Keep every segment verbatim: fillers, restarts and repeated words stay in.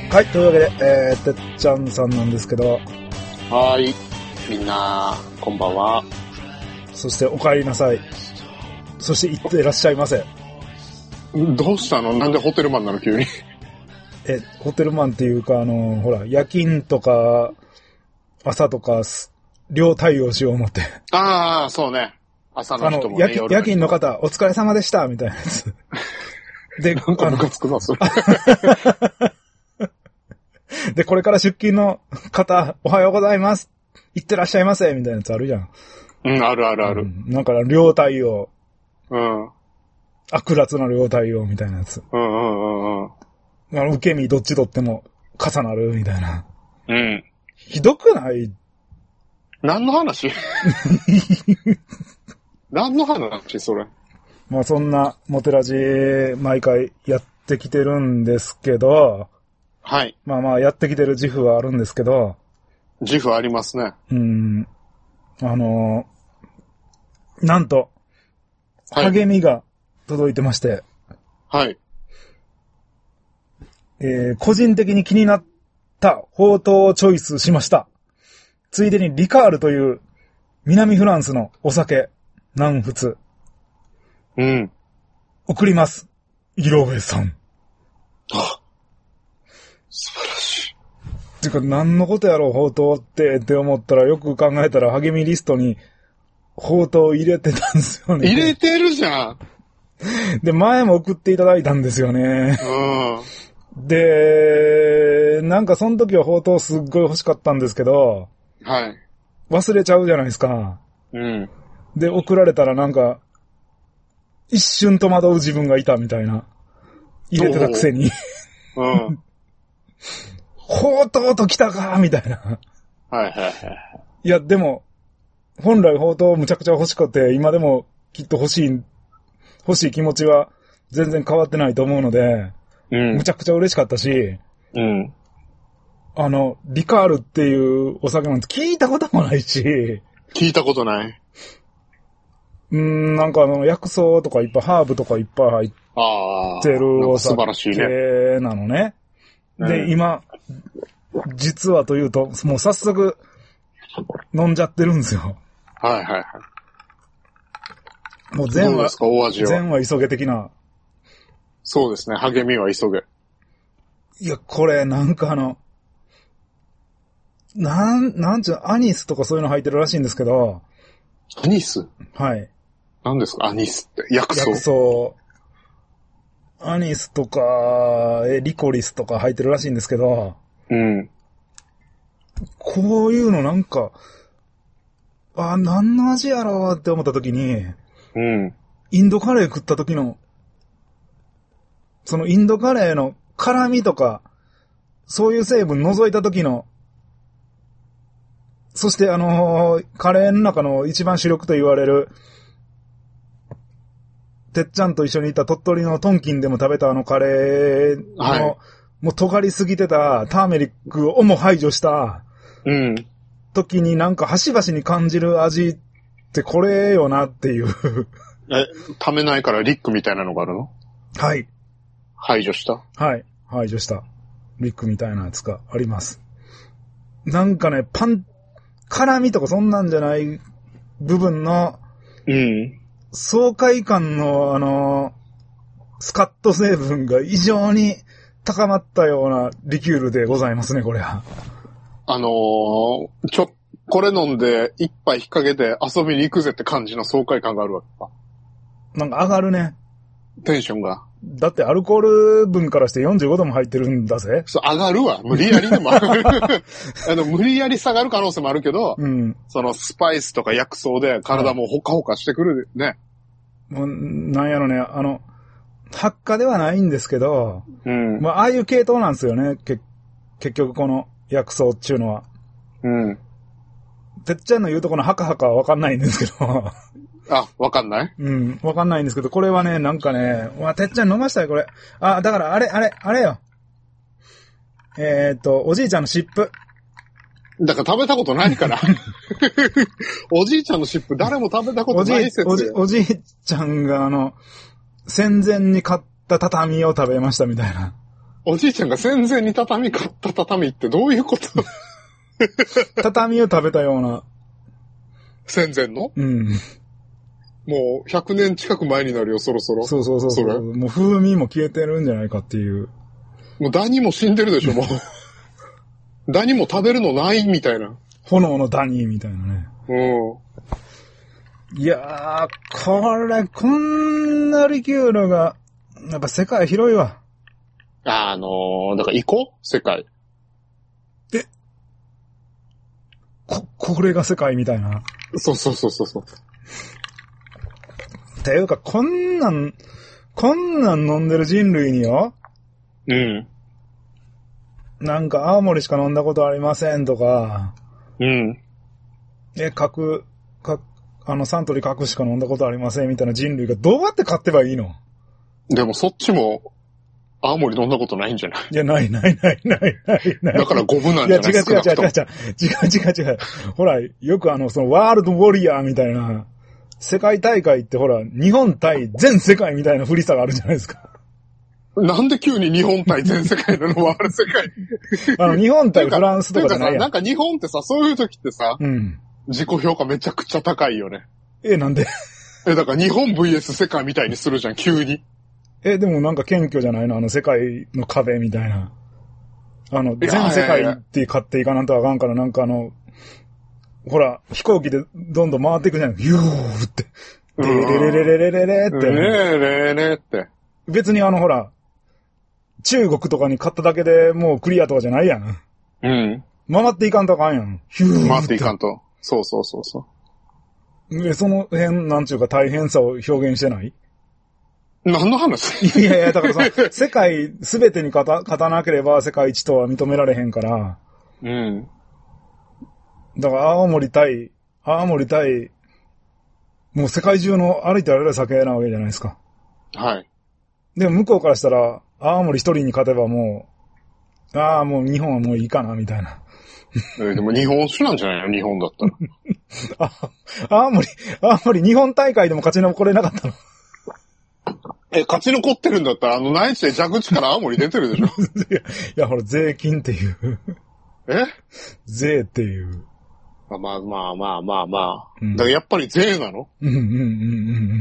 はい、というわけで、えー、てっちゃんさんなんですけど。 はーい。みんな、こんばんは。 そして、お帰りなさい。そして、行ってらっしゃいませ。 どうしたの？なんでホテルマンなの急に。 え、ホテルマンっていうか、あの、ほら、夜勤とか、朝とか、両対応しよう思って。 ああ、そうね。朝の人もね、 あの、夜勤、夜勤の方、お疲れ様でした、みたいなやつ。 で、なんかムカつくな、それ。 で、これから出勤の方、おはようございます。行ってらっしゃいませ、みたいなやつあるじゃん。 うん、あるあるある。 うん、なんか、両対応。 うん。 悪辣な両対応みたいなやつ。 うんうんうんうん。 あの、受け身どっち取っても重なるみたいな。 うん。 ひどくない？ 何の話？何の話それ。 まあそんなモテラジ毎回やってきてるんですけど。 はい。 まあまあやってきてる自負はあるんですけど。 自負ありますね。 うん。あのー、なんと、励みが届いてまして。 はい。 えー、個人的に気になったほうとうをチョイスしました。ついでにリカールという南フランスのお酒、南仏。 うん。 送ります。井上さん。 あ、素晴らしい。 てか何のことやろう、ほうとうってって思ったらよく考えたら励みリストにほうとう入れてたんですよね。 入れてるじゃん。 で、前も送っていただいたんですよね。 うん。 で、なんかその時はほうとうすっごい欲しかったんですけど、 はい。 忘れちゃうじゃないですか。 うん。 で、送られたらなんか、一瞬戸惑う自分がいたみたいな。入れてたくせに。 うん。 ほうとうと来たかみたいな。 はいはいはい。 いや、でも、本来ほうとうむちゃくちゃ欲しくて、今でもきっと欲しい、欲しい気持ちは全然変わってないと思うので、 うん。 むちゃくちゃ嬉しかったし、 うん。 あの、リカールっていうお酒なんて聞いたこともないし、 聞いたことない。 うーん、なんかあの、薬草とかいっぱい、ハーブとかいっぱい入ってるお素晴らしいね。 酒なのね。で、うん、今、実はというと、もう早速、飲んじゃってるんですよ。 はいはいはい。 もう全話、 大味は全話急げ的な。 そうですね、励みは急げ。 いや、これ、なんかあの、なん、なんちゅう、アニスとかそういうの入ってるらしいんですけど。 アニス？ はい。 何ですかアニスって。薬草？ 薬草。アニスとか、え、リコリスとか入ってるらしいんですけど。 うん。 こういうのなんか、あ、何の味やろうって思った時に、 うん。 インドカレー食った時の、そのインドカレーの辛味とか、そういう成分除いた時の、そしてあのー、カレーの中の一番主力と言われる、てっちゃんと一緒にいた鳥取のトンキンでも食べたあのカレーの、はい、もう尖りすぎてたターメリックをも排除した、 うん。 時になんか端々に感じる味ってこれよなっていう。 え、ためないからリックみたいなのがあるの？ はい。 排除した？ はい。排除した。リックみたいなやつがあります。なんかね、パン、辛味とかそんなんじゃない部分の、 うん。 爽快感のあの、スカット成分が異常に高まったようなリキュールでございますね、これは。 あのー、ちょ、これ飲んで一杯引っ掛けて遊びに行くぜって感じの爽快感があるわけか。 なんか上がるね。 テンションが。 だってアルコール分からしてよんじゅうごども入ってるんだぜ。 そう、上がるわ。無理やりでも上がる。あの、無理やり下がる可能性もあるけど、 うん、 そのスパイスとか薬草で体もほかほかしてくるね。 もう、なんやろね、あの、発火ではないんですけど、 うん。 まあ、ああいう系統なんですよね、け結局この薬草っていうのは。 うん。 てっちゃんの言うとこのハカハカはわかんないんですけど。 あ、わかんない？ うん、わかんないんですけど、これはね、なんかね、わ、てっちゃん飲ましたよ、これ。あ、だからあれ、あれ、あれよ。えーっと、おじいちゃんの湿布。 だから食べたことないから。おじいちゃんの湿布誰も食べたことない説。 おじ、おじ、おじいちゃんがあの、戦前に買った畳を食べましたみたいな。 おじいちゃんが戦前に畳買った畳ってどういうこと畳を食べたような。 戦前のうん。 もうひゃくねん近く前になるよ、そろそろ。 そうそうそうそう。 それもう風味も消えてるんじゃないかっていう。 もうダニも死んでるでしょ、もう。ダニも食べるのないみたいな。 炎のダニみたいなね。 うん。 いやー、これ、こんなリキュールが、やっぱ世界広いわ。 あのー、だから行こう世界。 えこ、これが世界みたいな。 そうそうそうそうそう。 ていうか、こんなん、こんなん飲んでる人類によ。 うん。 なんか、青森しか飲んだことありませんとか。 うん。 え、角、角、あの、サントリー角しか飲んだことありませんみたいな人類がどうやって買ってばいいの？ でもそっちも、青森飲んだことないんじゃない？ いや、ないないないないないない。 だから五分なんじゃない？ いや、違う違う違う違う違う。違う違う違う。ほら、よくあの、その、ワールドウォリアーみたいな、世界大会ってほら、日本対全世界みたいな振り差があるじゃないですか。 なんで急に日本対全世界なの？ワールド世界。 あの、日本対フランスとかじゃないやん。 なんか日本ってさ、そういう時ってさ、 うん。 自己評価めちゃくちゃ高いよね。 え、なんで？ え、だから日本 ブイエス 世界みたいにするじゃん、急に。 え、でもなんか謙虚じゃないの？あの世界の壁みたいな。あの、全世界って買っていかなんとあかんから、なんかあの、ほら、飛行機でどんどん回っていくじゃん。ヒューって。でれれれれれれれって。 れれれって。 別にあのほら、中国とかに買っただけでもうクリアとかじゃないやん。 うん。 回っていかんとあかんやん。ヒューって。 回っていかんと。そうそうそうそう。 で、その辺、なんちゅうか大変さを表現してない？ 何の話？ いやいや、だからさ、世界すべてに勝た、勝たなければ世界一とは認められへんから。 うん。 だから青森対、青森対、もう世界中の歩いてられる酒なわけじゃないですか。 はい。 でも向こうからしたら、青森一人に勝てばもう、ああ、もう日本はもういいかな、みたいな。 えでも日本酒なんじゃないの？日本だったら。 あ、青森、青森日本大会でも勝ち残れなかったの？ え、勝ち残ってるんだったら、あの内地で蛇口から青森出てるでしょ？いや、いや、ほら、税金っていう。 え？ 税っていう。 まあまあまあまあまあまあ。 うん、 だからやっぱり税なの？ うんうんうんうんうん。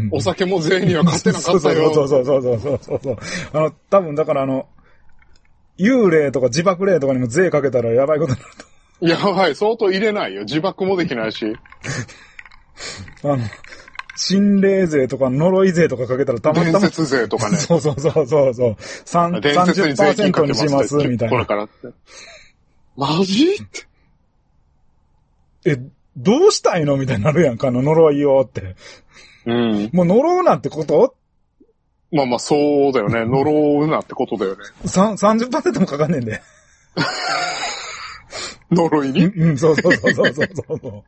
お酒も税には勝てなかったよ。 そうそうそうそうそうそうそう。あの、多分だからあの、幽霊とか自爆霊とかにも税かけたらやばいことになると。 やばい、相当入れないよ。自爆もできないし。 あの、心霊税とか呪い税とかかけたらたまったま。 伝説税とかね。 そうそうそうそうそう。さんじゅっパーセントにしますみたいな。 これからって。マジって。 え、どうしたいのみたいになるやんか、あの呪いよって。 うん。 もう呪うなってこと？ まあまあそうだよね。呪うなってことだよね。 さんじゅっパーセントもかかんねんで。 呪いに？ うん、そうそうそうそうそうそう。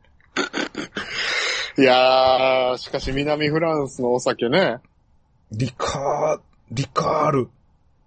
いやー、しかし南フランスのお酒ね。 リカー、リカール。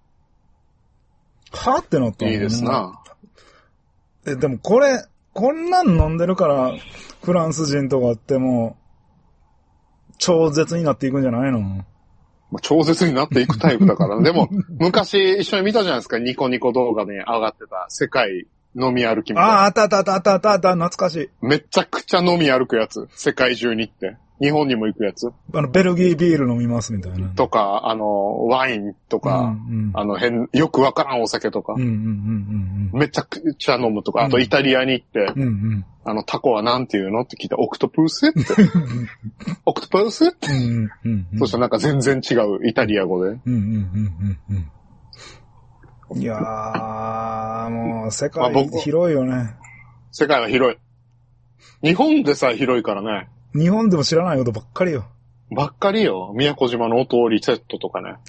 はってなったの？ いいですな。 え、でもこれ、こんなん飲んでるから、フランス人とかってもう、超絶になっていくんじゃないの？ 超絶になっていくタイプだから。でも、昔一緒に見たじゃないですか。ニコニコ動画で上がってた世界飲み歩きみたいな。 ああ、あったあったあったあったあったあった、懐かしい。 めちゃくちゃ飲み歩くやつ。世界中に行って。日本にも行くやつ。 あの、ベルギービール飲みますみたいな。 とか、あの、ワインとか、うんうん、あの、変、よくわからんお酒とか。うんうんうんうん、めちゃくちゃ飲むとか、あとイタリアに行って、うんうん、あの、タコはなんて言うのって聞いたら、オクトプスって。オクトプスって。うんうんうんうん、そしたらなんか全然違うイタリア語で。うんうんうんうん、いやー、もう世界広いよね、まあ。 世界は広い。日本でさえ広いからね。 日本でも知らないことばっかりよ。 ばっかりよ。宮古島のお通りセットとかね。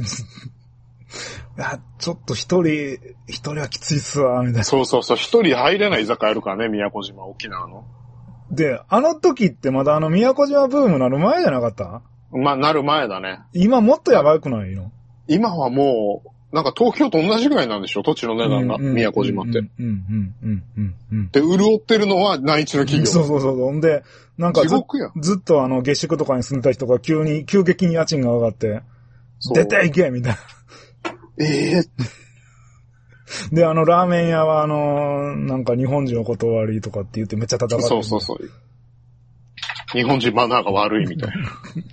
あ、ちょっと一人、一人はきついっすわ、みたいな。 そうそうそう。一人入れない居酒屋あるからね、宮古島、沖縄の。 で、あの時ってまだあの宮古島ブームなる前じゃなかった？ まあ、なる前だね。 今もっとやばくないの？ 今はもう、なんか東京と同じぐらいなんでしょ？土地の値段が、宮古島って。で、潤ってるのは内地の企業。 そうそうそう。ほんで、なんかず、ずっとあの下宿とかに住んでた人が急に、急激に家賃が上がって、出ていけみたいな。 ええー、 で、あの、ラーメン屋は、あの、なんか日本人お断りとかって言ってめっちゃ叩かれてる。 そうそうそう。日本人マナーが悪いみたいな。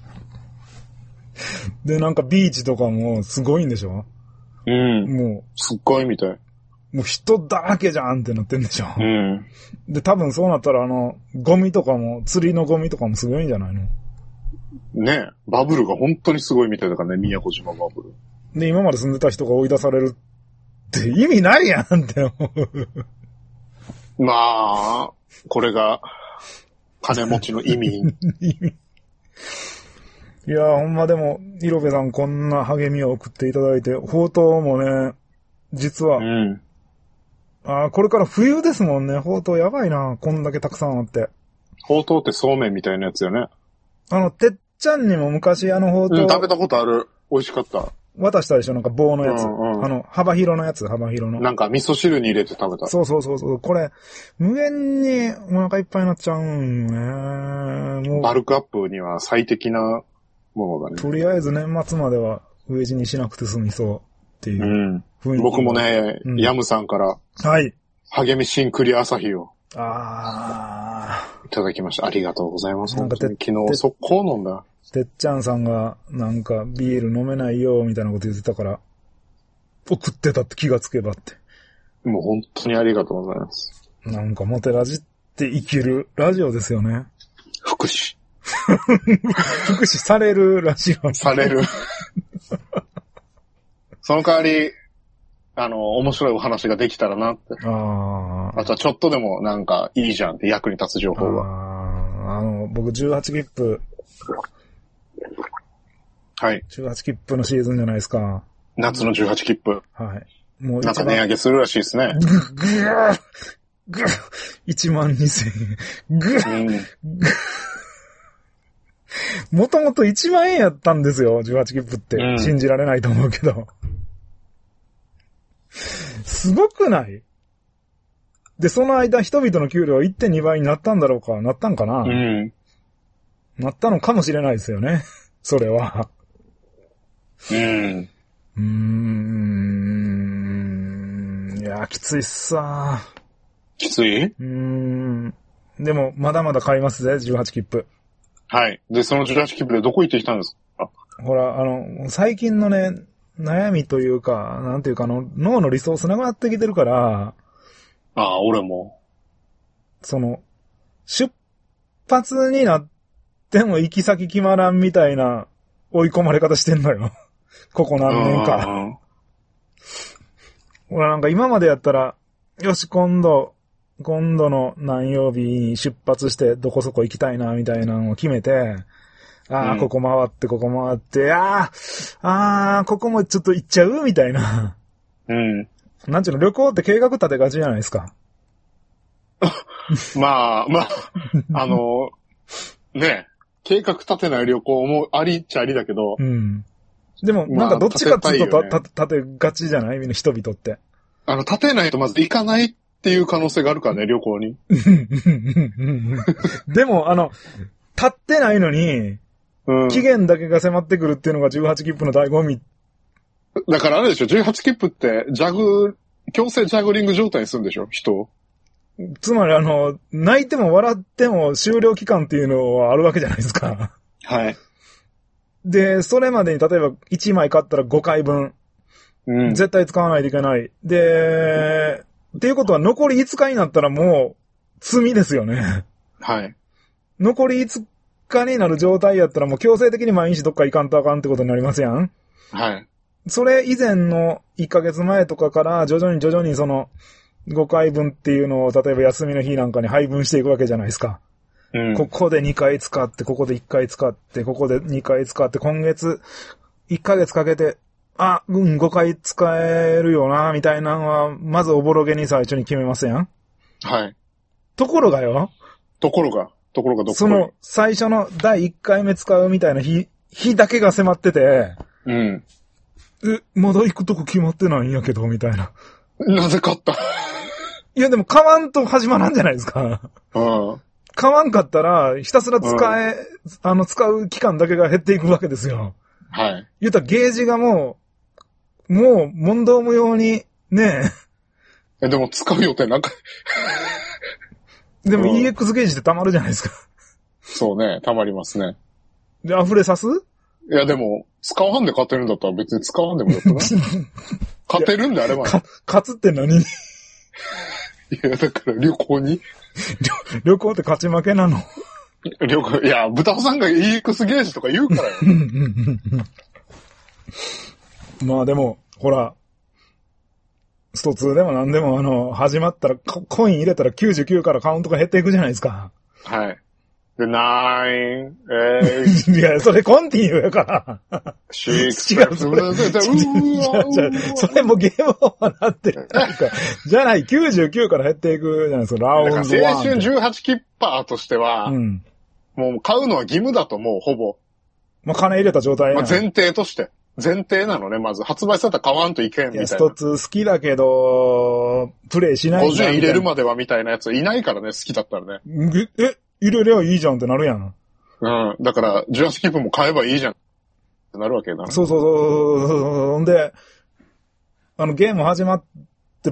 で、なんかビーチとかもすごいんでしょ？ うん。 もう。 すっごいみたい。 もう人だらけじゃんってなってんでしょ？ うん。 で、多分そうなったら、あの、ゴミとかも、釣りのゴミとかもすごいんじゃないの？ ねえ。バブルが本当にすごいみたいだからね、宮古島バブル。 で、今まで住んでた人が追い出されるって意味ないやんって思う。まあ、これが、金持ちの意味。意味。 いや、ほんまでも、イロベさんこんな励みを送っていただいて、ほうとうもね、実は、うん、あこれから冬ですもんね、ほうとうやばいな、こんだけたくさんあって。 ほうとうってそうめんみたいなやつよね。 あの、てっちゃんにも昔あのほうとう、 うん、食べたことある。美味しかった。 渡したでしょ、なんか棒のやつ。うんうん、あの、幅広のやつ、幅広の。 なんか味噌汁に入れて食べた。 そうそうそうそう。これ、無限にお腹いっぱいになっちゃうんよね。 もうバルクアップには最適なものだね。 とりあえず年末までは飢え死にしなくて済みそうっていう。 うん。僕もね、うん、ヤムさんから。 はい。 励みシンクリ朝日を。 ああ。いただきました。ありがとうございます。なんか昨日速攻飲んだ。 てっちゃんさんが、なんか、ビール飲めないよ、みたいなこと言ってたから、送ってたって気がつけばって。 もう本当にありがとうございます。 なんか、モテラジって生きるラジオですよね。 福祉。 福祉されるラジオ。 される。その代わり、あの、面白いお話ができたらなって。ああ。あとはちょっとでもなんかいいじゃんって役に立つ情報が。 ああ。あの、僕じゅうはち切符、 はい。 じゅうはち切符のシーズンじゃないですか。 夏のじゅうはち切符。 はい。もうなんか値上げするらしいですね。 ぐ、ぐーぐー いちまんにせんえん。ぐー、うん、もともといちまんえんやったんですよ、じゅうはち切符って。うん、信じられないと思うけど。すごくない？で、その間人々の給料 いってんに 倍になったんだろうか？なったんかな？うん。なったのかもしれないですよね。それは。 うん。 うーん。いや、きついっすわ。 きつい？ うーん。でも、まだまだ買いますぜ、じゅうはち切符。 はい。で、そのじゅうはち切符でどこ行ってきたんですか？ ほら、あの、最近のね、悩みというか、なんていうか、あの、脳のリソースなくなってきてるから。 ああ、俺も。 その、出発になっても行き先決まらんみたいな追い込まれ方してんのよ。ここ何年か。ほら、なんか今までやったら、よし、今度、今度の何曜日に出発してどこそこ行きたいな、みたいなのを決めて、ああ、うん、ここ回って、ここ回って、ああ、ああ、ここもちょっと行っちゃうみたいな。 うん。 なんちゅうの、旅行って計画立てがちじゃないですか。 まあ、まあ、あの、ね、計画立てない旅行もありっちゃありだけど。 うん。でも、なんかどっちかっていうと、まあ、立て、立てがちじゃないみんな人々って。 あの、立てないとまず行かないっていう可能性があるからね、旅行に。 でも、あの、立ってないのに、うん、期限だけが迫ってくるっていうのがじゅうはち切符の醍醐味。 だからあれでしょ、じゅうはち切符って、ジャグ、強制ジャグリング状態にするんでしょ、人。 つまりあの、泣いても笑っても終了期間っていうのはあるわけじゃないですか。 はい。 で、それまでに例えばいちまい買ったらごかいぶん。うん。絶対使わないといけない。で、っていうことは残りいつかになったらもう罪ですよね。 はい。 残りいつかになる状態やったらもう強制的に毎日どっか行かんとあかんってことになりますやん。 はい。 それ以前のいっかげつまえとかから徐々に徐々にそのごかいぶんっていうのを例えば休みの日なんかに配分していくわけじゃないですか。うん、ここでにかい使って、ここでいっかい使って、ここでにかい使って、今月いっかげつかけて、あ、うん、ごかい使えるよな、みたいなのは、まずおぼろげに最初に決めますやん。 はい。 ところがよ。 ところが、ところがどこその最初のだいいっかいめ使うみたいな日、日だけが迫ってて、 うん。 え、まだ行くとこ決まってないんやけど、みたいな。 なぜ買ったいやでも買わんと始まらんじゃないですか。 うん。 買わんかったら、ひたすら使え、うん、あの、使う期間だけが減っていくわけですよ。 はい。 言うたらゲージがもう、もう問答無用に、ねえ、でも使う予定なんかでも イーエックス ゲージって溜まるじゃないですか。 そうね、溜まりますね。 で、溢れさす？ いや、でも、使わんで勝てるんだったら別に使わんでもよくない勝てるんであれば、ね。 か、勝つって何？いや、だから旅行に旅、旅行って勝ち負けなの？ 旅行、いや、豚尾さんが イーエックス ゲージとか言うからよ。 まあでも、ほら、ストツーでも何でもあの、始まったら、コイン入れたらきゅうじゅうきゅうからカウントが減っていくじゃないですか。 はい。で、ナイン、エイいや、それコンティニューやから。 シックス、 違う、それ、それもゲームオーバーなってる。じゃない、きゅうじゅうきゅうから減っていくじゃないですか、ラウンドワン。 青春じゅうはちキッパーとしては、うん、もう買うのは義務だともうほぼ。 まあ、金入れた状態まあ、前提として。前提なのね、まず。発売されたら買わんといけんみたいな。 ストツー好きだけど、プレイしないごじゅうえん入れるまではみたいなやついないからね、好きだったらね。 え、入れりゃいいじゃんってなるやん。 うん。だから、じゅうはちキップも買えばいいじゃんってなるわけだな。 そうそうそうそう。ほんで、あの、ゲーム始まって、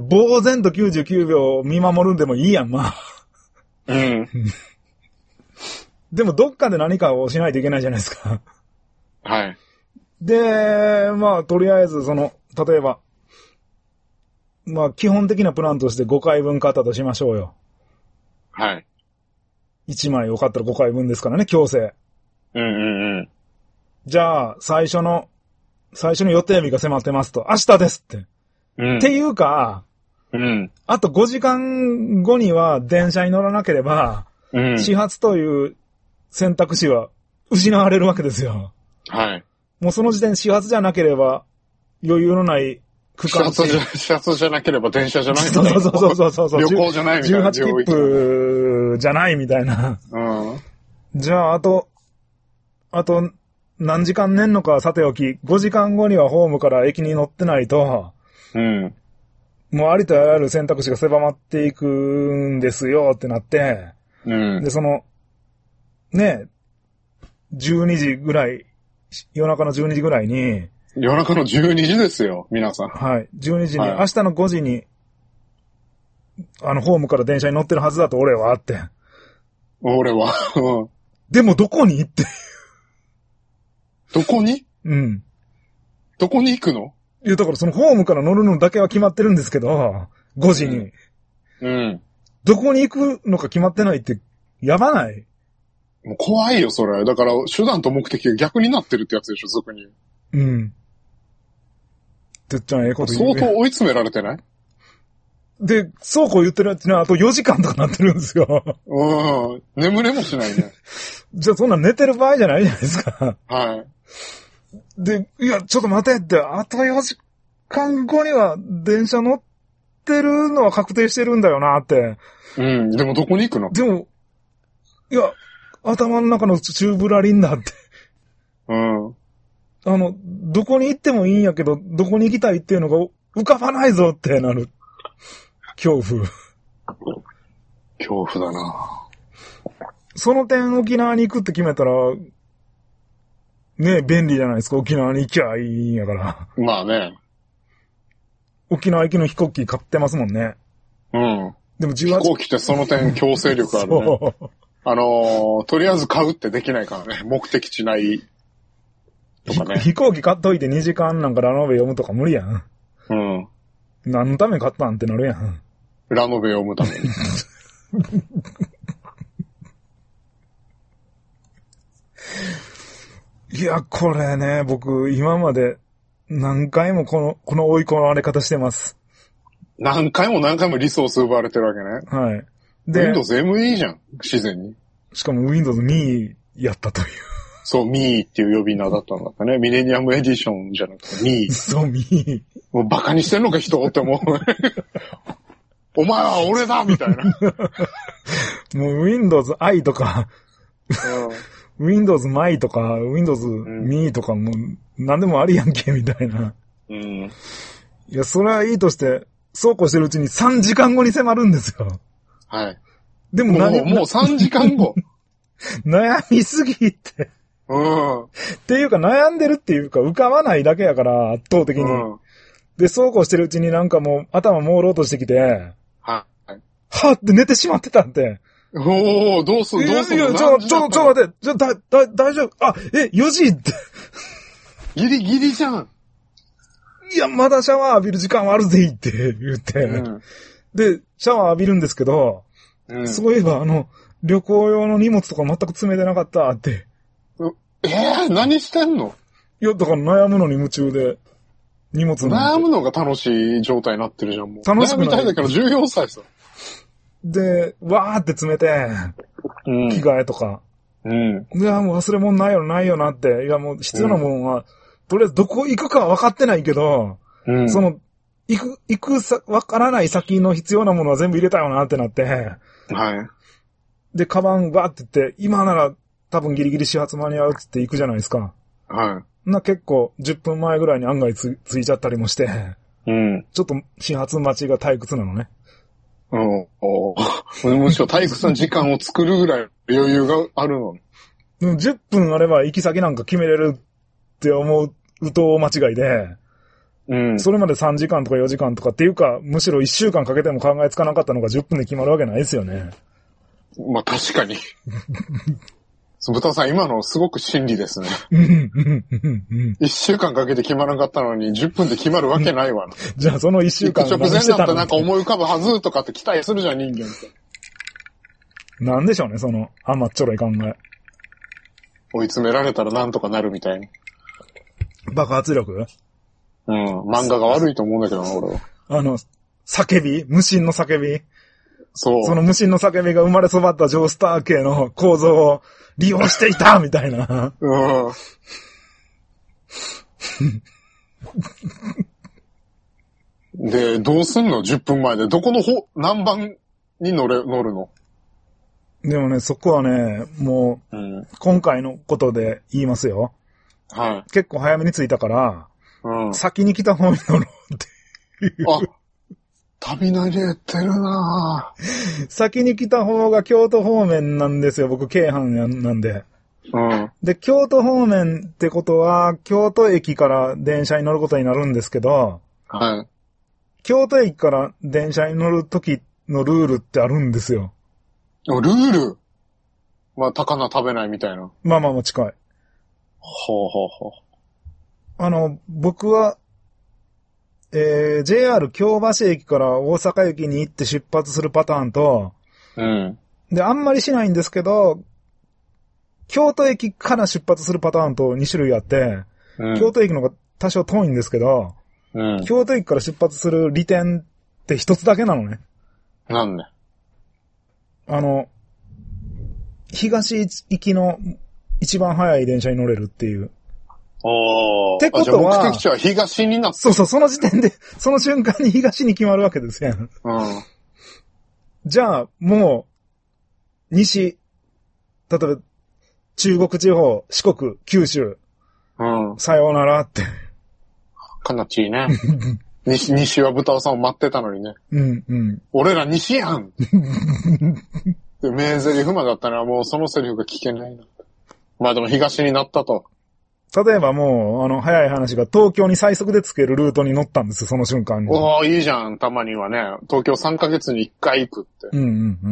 呆然ときゅうじゅうきゅうびょう見守るんでもいいやん、まあ。 うん。 でも、どっかで何かをしないといけないじゃないですか。 はい。 で、まあ、とりあえず、その、例えば、まあ、基本的なプランとしてごかいぶん買ったとしましょうよ。 はい。 いちまいを買ったらごかいぶんですからね、強制。 うんうんうん。 じゃあ、最初の、最初の予定日が迫ってますと、明日ですって。うん、っていうか、 うん。 あとごじかんごには電車に乗らなければ、うん、始発という選択肢は失われるわけですよ。 はい。 もうその時点始発じゃなければ、余裕のない区間。 始発じゃ、始発じゃなければ電車じゃないそうそうそうそうそうそう。 旅行じゃないみたいな。 じゅうはち切符じゃないみたいな。 うん。 じゃあ、あと、あと、何時間寝んのかさておき、ごじかんごにはホームから駅に乗ってないと、 うん。 もうありとあらゆる選択肢が狭まっていくんですよってなって、 うん。 で、その、ね、じゅうにじぐらい、夜中のじゅうにじぐらいに、 夜中のじゅうにじですよ、皆さん。 はい。じゅうにじに、はい、明日のごじに、あの、ホームから電車に乗ってるはずだと俺はあって。 俺は。 でもどこに行って。 どこに？ うん。 どこに行くの？ いや、だからそのホームから乗るのだけは決まってるんですけど、ごじに。うん。 うん、 どこに行くのか決まってないって、やばない？ もう怖いよ、それ。だから、手段と目的が逆になってるってやつでしょ、俗に。 うん。てっちゃん、ええこと言う。 相当追い詰められてない？ で、そうこう言ってるやつね、あとよじかんとかなってるんですよ。 うん。眠れもしないね。 じゃあそんな寝てる場合じゃないじゃないですか。 はい。 で、いや、ちょっと待てって、あとよじかんごには電車乗ってるのは確定してるんだよなって。 うん。でもどこに行くの？ でも、いや、頭の中のチューブラリンだって。 うん。 あの、どこに行ってもいいんやけど、どこに行きたいっていうのが浮かばないぞってなる。恐怖。 恐怖だな。 その点沖縄に行くって決めたら、ねえ、便利じゃないですか。沖縄に行きゃいいんやから。 まあね。 沖縄行きの飛行機買ってますもんね。 うん。 でもじゅうはち飛行機ってその点強制力あるね。そう。あのー、とりあえず買うってできないからね。目的地ないとかね。 飛行機買っといてにじかんなんかラノベ読むとか無理やん。 うん。 何のために買ったんってなるやん。 ラノベ読むために。 いや、これね、僕、今まで何回もこの、この追い込まれ方してます。 何回も何回もリソース奪われてるわけね。 はい。 で、Windows エムイー じゃん、自然に。 しかも Windows ミーやったという。 そう、ミーっていう呼び名だったんだったね。ミレニアムエディションじゃなくてミー。 そう、ミー。 もうバカにしてんのか人って思う。お前は俺だみたいな。 もう Windows i とか、うん、Windows マイとか、Windows ミーとかもう何でもありやんけみたいな。 うん。 いや、それはいいとして、そうこうしてるうちにさんじかんごに迫るんですよ。 はい。 でも何もう、もうさんじかんご。 悩みすぎて。 うん。 っていうか悩んでるっていうか浮かばないだけやから圧倒的に。うん、 で、そうこうしてるうちになんかもう頭朦朧としてきて、 はい。 はって寝てしまってたんで。 おー、どうすんどうすんいやいや、ちょ、ちょ、ちょ、待って、ちょ、だ、だ、大丈夫。あ、え、よじって。 ギリギリじゃん。 いや、まだシャワー浴びる時間はあるぜって言って。うん、で、シャワー浴びるんですけど、うん、そういえば、あの、旅行用の荷物とか全く詰めてなかったって。 えー、何してんの？ いや、だから悩むのに夢中で。荷物悩むのが楽しい状態になってるじゃん、もう。 楽しくない。 悩みたいだからじゅうよんさいさ。 で、わーって詰めて、うん、着替えとか。うん。いや、もう忘れ物ないよ、ないよなって。いや、もう必要なものは、うん、とりあえずどこ行くかは分かってないけど、うん、その、行く、行くさ、分からない先の必要なものは全部入れたよなってなって。はい。で、カバンバーって言って、今なら多分ギリギリ始発間に合うって言って行くじゃないですか。はい。な、結構じゅっぷんまえぐらいに案外つ、ついちゃったりもして。うん。ちょっと始発待ちが退屈なのね。 うん。おむしろ退屈な時間を作るぐらい余裕があるの。 でもじゅっぷんあれば行き先なんか決めれるって思うと間違いで。うん。それまでさんじかんとかよじかんとかっていうか、むしろいっしゅうかんかけても考えつかなかったのがじゅっぷんで決まるわけないですよね。 まあ確かに。豚さん今のすごく真理ですね。いっしゅうかんかけて決まらなかったのにじゅっぷんで決まるわけないわな。 じゃあそのいっしゅうかん直前だったらなんか思い浮かぶはずとかって期待するじゃん人間って。 なんでしょうね、その甘っちょろい考え。 追い詰められたらなんとかなるみたいな。 爆発力？ うん。漫画が悪いと思うんだけどな、俺は。 あの、叫び？無心の叫び？ そう。 その無心の叫びが生まれ育ったジョースター系の構造を利用していたみたいな。うん。 で、どうすんの ?じゅっ 分前で。どこのほ、何番に乗れ、乗るの？ でもね、そこはね、もう、うん、今回のことで言いますよ。はい。結構早めに着いたから、うん、先に来た方に乗ろうっていう。あ、 旅慣れてるなぁ。先に来た方が京都方面なんですよ。僕、京阪なんで。うん。で、京都方面ってことは、京都駅から電車に乗ることになるんですけど、はい。京都駅から電車に乗るときのルールってあるんですよ。 ルール？まあ、高菜食べないみたいな。 まあまあまあ近い。 ほうほうほう。 あの、僕は、えー、ジェイアール 京橋駅から大阪駅に行って出発するパターンと、うん。で、あんまりしないんですけど、京都駅から出発するパターンとに種類あって、うん、京都駅の方が多少遠いんですけど、うん、京都駅から出発する利点って一つだけなのね。 なんで？ あの、東行きの一番早い電車に乗れるっていう。 おー。 ってことは、 目的地は東になってそうそう、その時点で、その瞬間に東に決まるわけですよ。うん。じゃあ、もう、西、例えば、中国地方、四国、九州、うん。さようならって。 かなちいね。西、西は豚尾さんを待ってたのにね。うんうん。俺ら西やんで名台詞までだったらもうそのセリフが聞けないな。まあでも東になったと。 例えばもう、あの、早い話が東京に最速でつけるルートに乗ったんですよ、その瞬間に。 おー、いいじゃん、たまにはね。東京さんかげつにいっかい行くって。 うんうんうんうんうん。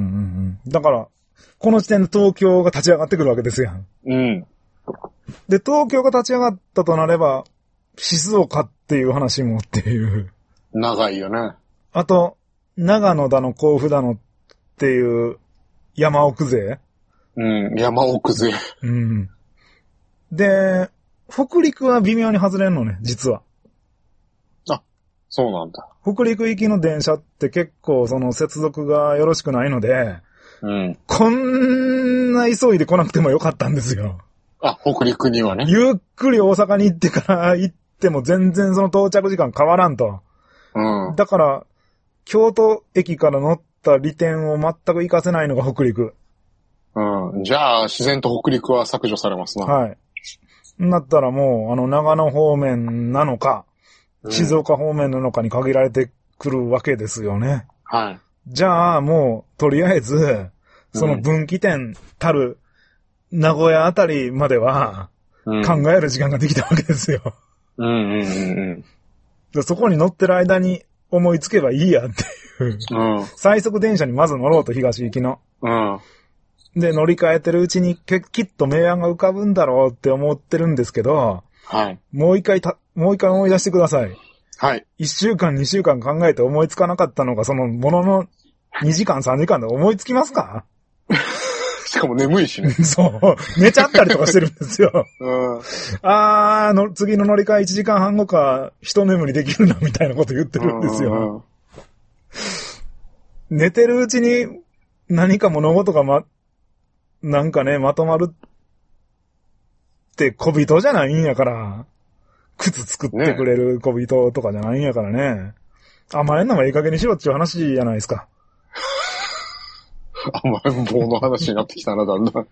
だから、この時点で東京が立ち上がってくるわけですよ。うん。で、東京が立ち上がったとなれば、静岡っていう話もっていう。 長いよね。 あと、長野だの甲府だのっていう山奥勢。 うん、山奥勢。 うん。で、北陸は微妙に外れんのね、実は。 あ、そうなんだ。 北陸行きの電車って結構その接続がよろしくないので、うん。こんな急いで来なくてもよかったんですよ。 あ、北陸にはね。 ゆっくり大阪に行ってから行っても全然その到着時間変わらんと。うん。だから、京都駅から乗った利点を全く活かせないのが北陸。 うん。じゃあ、自然と北陸は削除されますな。 はい。なったらもう、あの、長野方面なのか、うん、静岡方面なのかに限られてくるわけですよね。はい。じゃあ、もう、とりあえず、その分岐点たる、名古屋あたりまでは、考える時間ができたわけですよ。 うんうんうんうん。 でそこに乗ってる間に思いつけばいいやっていう。うん、最速電車にまず乗ろうと、東行きの。うん、で、乗り換えてるうちにきっと明暗が浮かぶんだろうって思ってるんですけど、はい。もう一回た、もう一回思い出してください。はい。一週間、二週間考えて思いつかなかったのが、そのものの二時間、三時間で思いつきますか？ しかも眠いしね。 そう。寝ちゃったりとかしてるんですよ。うん、あーの、次の乗り換えいちじかんはん後か、一眠りできるな、みたいなこと言ってるんですよ。うんうん、寝てるうちに何か物事がま、なんかね、まとまるって小人じゃないんやから。靴作ってくれる小人とかじゃないんやからね。甘えんのもいい加減にしろっていう話じゃないですか。 甘えん坊の話になってきたな、だんだん。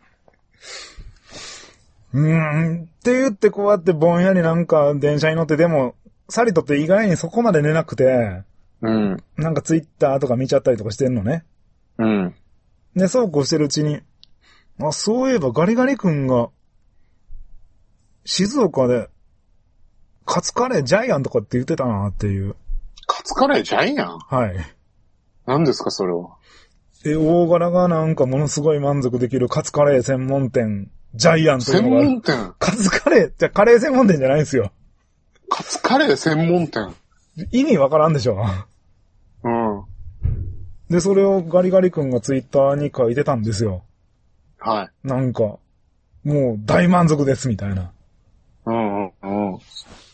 うーん。って言ってこうやってぼんやりなんか電車に乗って、でも、サリトって意外にそこまで寝なくて、うん。なんかツイッターとか見ちゃったりとかしてんのね。うん。で、そうこうしてるうちに、あ、そういえばガリガリ君が、静岡で、カツカレージャイアンとかって言ってたなっていう。 カツカレージャイアン？ はい。 何ですか、それは。 え、大柄がなんかものすごい満足できるカツカレー専門店、ジャイアンというのがある。専門店？カツカレー、じゃカレー専門店じゃないんですよ。 カツカレー専門店？ 意味わからんでしょ。うん。で、それをガリガリ君がツイッターに書いてたんですよ。はい。なんか、もう大満足ですみたいな。うんうんうん。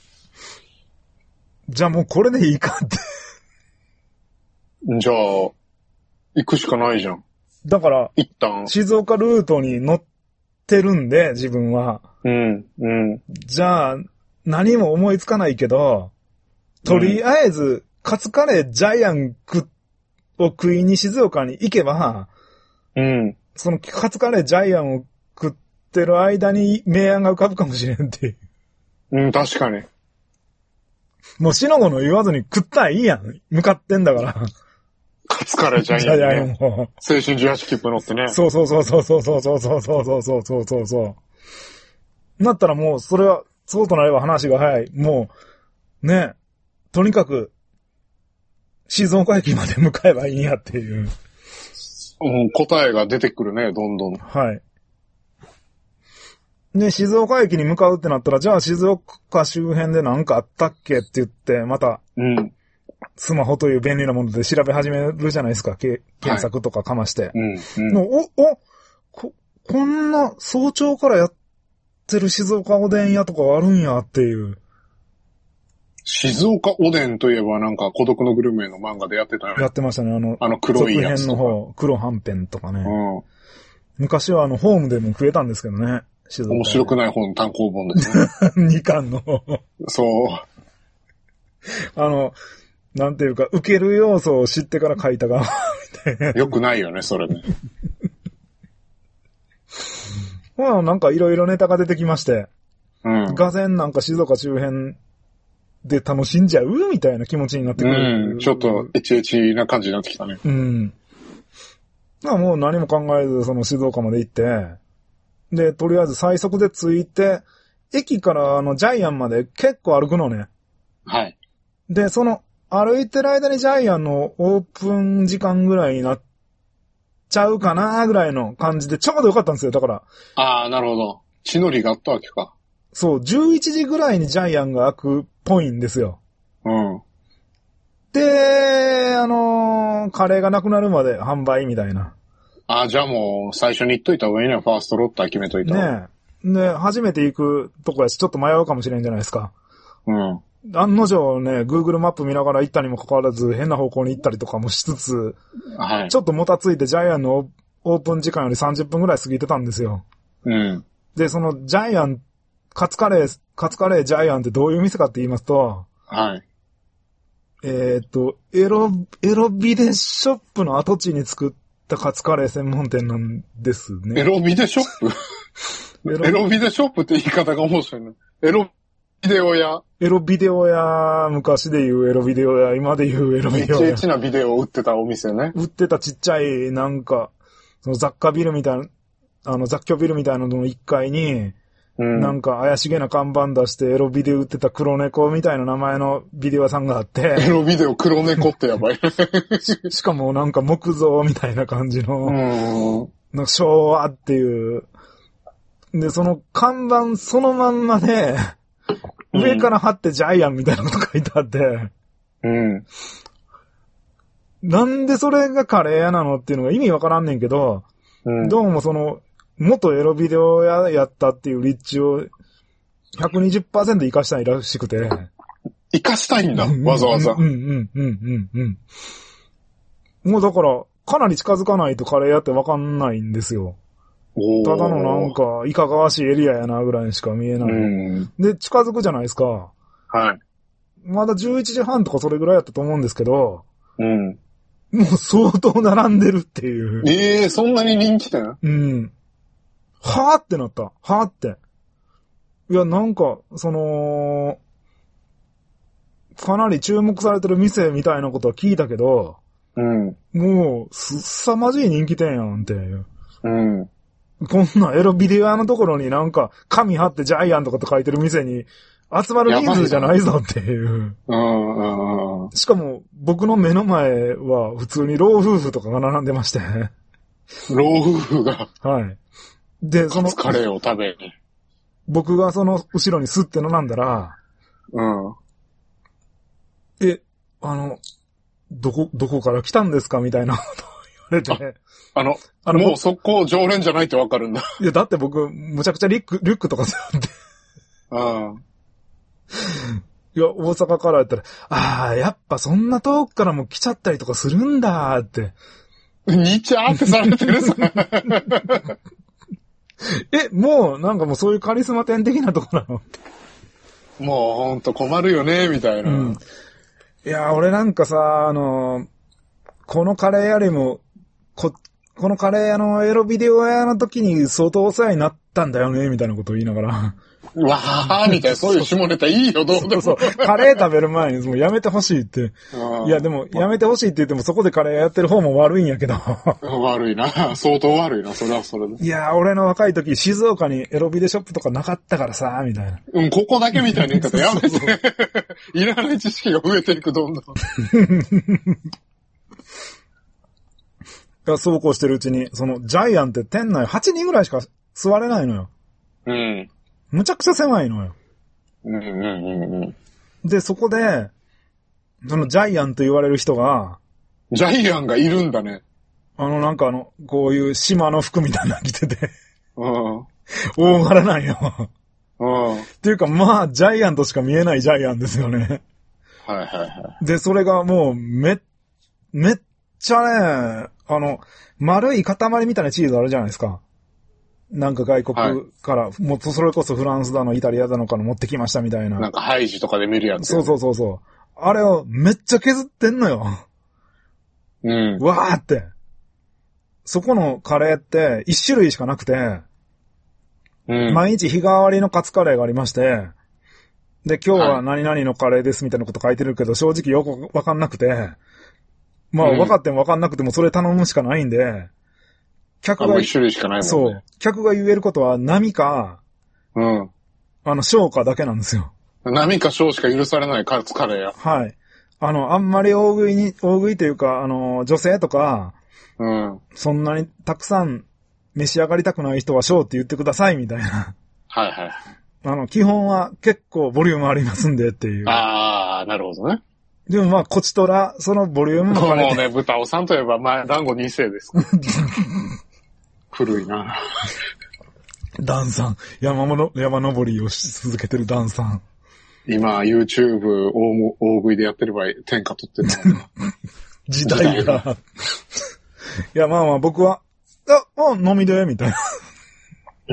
じゃあもうこれでいいかって。 じゃあ、行くしかないじゃん。 だから、 一旦。 静岡ルートに乗ってるんで、自分は。うん、うん。じゃあ、何も思いつかないけど、とりあえず、カツカレージャイアンを食いに静岡に行けば、うん。そのカツカレージャイアンを食ってる間に明暗が浮かぶかもしれんっていう。 うん、確かに。 もうしのごの言わずに食ったらいいやん。向かってんだから。 カツカレージャイアン、ね。ジャイアンも。青春じゅうはち切符乗ってね。 そうそうそうそうそうそうそうそうそうそうそうそうそう。なったらもう、それは、そうとなれば話が早い。もう、ね、とにかく、静岡駅まで向かえばいいんやっていう。 うん、答えが出てくるね、どんどん。はい。 で、静岡駅に向かうってなったら、じゃあ静岡周辺で何かあったっけって言って、また、うん。スマホという便利なもので調べ始めるじゃないですか。け検索とかかまして。はい、うん、うん。お、お、こ、こんな早朝からやってる静岡おでん屋とかあるんやっていう。 静岡おでんといえばなんか孤独のグルメの漫画でやってたね。 やってましたね。あの、 あの黒いやつとか。 続編の方、黒はんぺんとかね。うん。昔はあの、ホームでも増えたんですけどね。 静岡面白くない本、単行本ですね。 にかんの。 そう。 あの、なんていうか、受ける要素を知ってから書いた側みたいな。 よくないよね、それね。 まあ、なんかいろいろネタが出てきまして。うん。がぜんなんか静岡周辺で楽しんじゃうみたいな気持ちになってくる。 うん。ちょっとエチエチな感じになってきたね。うん。 まあもう何も考えず、その静岡まで行って、で、とりあえず最速で着いて、駅からあのジャイアンまで結構歩くのね。はい。で、その歩いてる間にジャイアンのオープン時間ぐらいになっちゃうかなぐらいの感じでちょうどよかったんですよ、だから。 ああ、なるほど。血のりがあったわけか。 そう、じゅういちじぐらいにジャイアンが開くっぽいんですよ。うん。で、あのー、カレーがなくなるまで販売みたいな。 ああ、じゃあもう最初に言っといた方がいいね。ファーストロッター決めといた方が。 ねえ。で、初めて行くとこやし、ちょっと迷うかもしれんじゃないですか。うん。案の定ね、Google マップ見ながら行ったにもかかわらず、変な方向に行ったりとかもしつつ、はい。ちょっともたついてジャイアンのオープン時間よりさんじゅっぷんぐらい過ぎてたんですよ。うん。で、そのジャイアン、カツカレー、カツカレージャイアンってどういう店かって言いますと、はい。えっと、エロ、エロビデショップの跡地に作ったカツカレー専門店なんですね。 エロビデショップエロエロビデショップって言い方が面白いね。エロビデオ屋。 エロビデオ屋、昔で言うエロビデオ屋、今で言うエロビデオ屋。 エチエチなビデオを売ってたお店ね。 売ってたちっちゃい、なんか、その雑貨ビルみたいな、あの雑居ビルみたいなののいっかいに、 うん、なんか怪しげな看板出してエロビデオ売ってた黒猫みたいな名前のビデオ屋さんがあって。 エロビデオ黒猫ってやばいし。しかもなんか木造みたいな感じの、うん、昭和っていう。で、その看板そのまんまで、上から貼ってジャイアンみたいなこと書いてあって。うん。なんでそれがカレー屋なのっていうのが意味わからんねんけど、うん、どうもその、元エロビデオ屋やったっていう立地を ひゃくにじゅっパーセント 活かしたいらしくて。 活かしたいんだ、わざわざ。 うんうんうんうんうんうん。もうだから、かなり近づかないとカレー屋ってわかんないんですよ。ただのなんか、いかがわしいエリアやなぐらいにしか見えない。うん、で、近づくじゃないですか。はい。まだじゅういちじはんとかそれぐらいやったと思うんですけど。うん。もう相当並んでるっていう。 ええー、そんなに人気店？ うん。はぁってなった。はぁって。いや、なんか、その、かなり注目されてる店みたいなことは聞いたけど、うん。もう、すさまじい人気店やんっていう。うん。こんなエロビデオ屋のところになんか、紙貼ってジャイアンとかって書いてる店に集まる人数じゃないぞっていう。うん。しかも、僕の目の前は普通に老夫婦とかが並んでまして。 老夫婦がはい。で、その、 カレーを食べに。 僕がその後ろにスッて並んだら、うん。え、あの、どこ、どこから来たんですかみたいなことを言われて。 あの、あのもう速攻常連じゃないってわかるんだ。 いや、だって僕、むちゃくちゃリュック、リュックとか背負って。うん。いや、大阪からやったら、ああ、やっぱそんな遠くからも来ちゃったりとかするんだって。 にちゃーってされてるさ。 え、もう、なんかもうそういうカリスマ店的なとこなの？ もうほんと困るよね、みたいな。うん、 いや、俺なんかさ、あの、このカレー屋よりも、こ、このカレー屋のエロビデオ屋の時に相当お世話になったんだよね、みたいなことを言いながら。 わーみたいな、そういう下ネタいいよ、どうでも。 そうそう。カレー食べる前にもうやめてほしいって。いや、でも、やめてほしいって言ってもそこでカレーやってる方も悪いんやけど。 悪いな。相当悪いな、それはそれで。 いや、俺の若い時、静岡にエロビデショップとかなかったからさ、みたいな。 うん、ここだけみたいな言い方やめて。そうそういらない知識が増えていく、どんどん。 いや、そうこうしてるうちに、その、ジャイアンって店内はちにんぐらいしか座れないのよ。うん。むちゃくちゃ狭いのよ。うんうんうんうん。で、そこで、そのジャイアンと言われる人が、 ジャイアンがいるんだね。 あの、なんかあの、こういう島の服みたいなの着てて、うん。大柄なんよ。うん。っていうか、まあ、ジャイアンとしか見えないジャイアンですよね。 はいはいはい。 で、それがもう、め、めっちゃね、あの、丸い塊みたいなチーズあるじゃないですか。なんか外国から、はい、もうそれこそフランスだの、イタリアだのから持ってきましたみたいな。 なんかハイジとかで見るやつ、 ね。そうそうそうそう。あれをめっちゃ削ってんのよ。うん。わーって。そこのカレーって一種類しかなくて、うん、毎日日替わりのカツカレーがありまして、で、今日は何々のカレーですみたいなこと書いてるけど、正直よくわかんなくて、まあ分かっても分かんなくてもそれ頼むしかないんで、客が、 一種類しかないもんね。 そう。客が言えることは波か、うん。あの、小かだけなんですよ。 波か小しか許されないカツカレーや。 はい。あの、あんまり大食いに、大食いというか、あの、女性とか、うん。そんなにたくさん召し上がりたくない人は小って言ってくださいみたいな。 はいはい。 あの、基本は結構ボリュームありますんでっていう。 あー、なるほどね。 でもまあ、こちとら、そのボリュームも。 もうね、豚尾さんといえば、まあ、団子に世です。古いな。 ダンさん。山の、山登りをし続けてるダンさん。 今、YouTube 大、大食いでやってれば天下取ってる時代が。いや、まあまあ僕は、あ、あ、飲みで、みたいな。うん。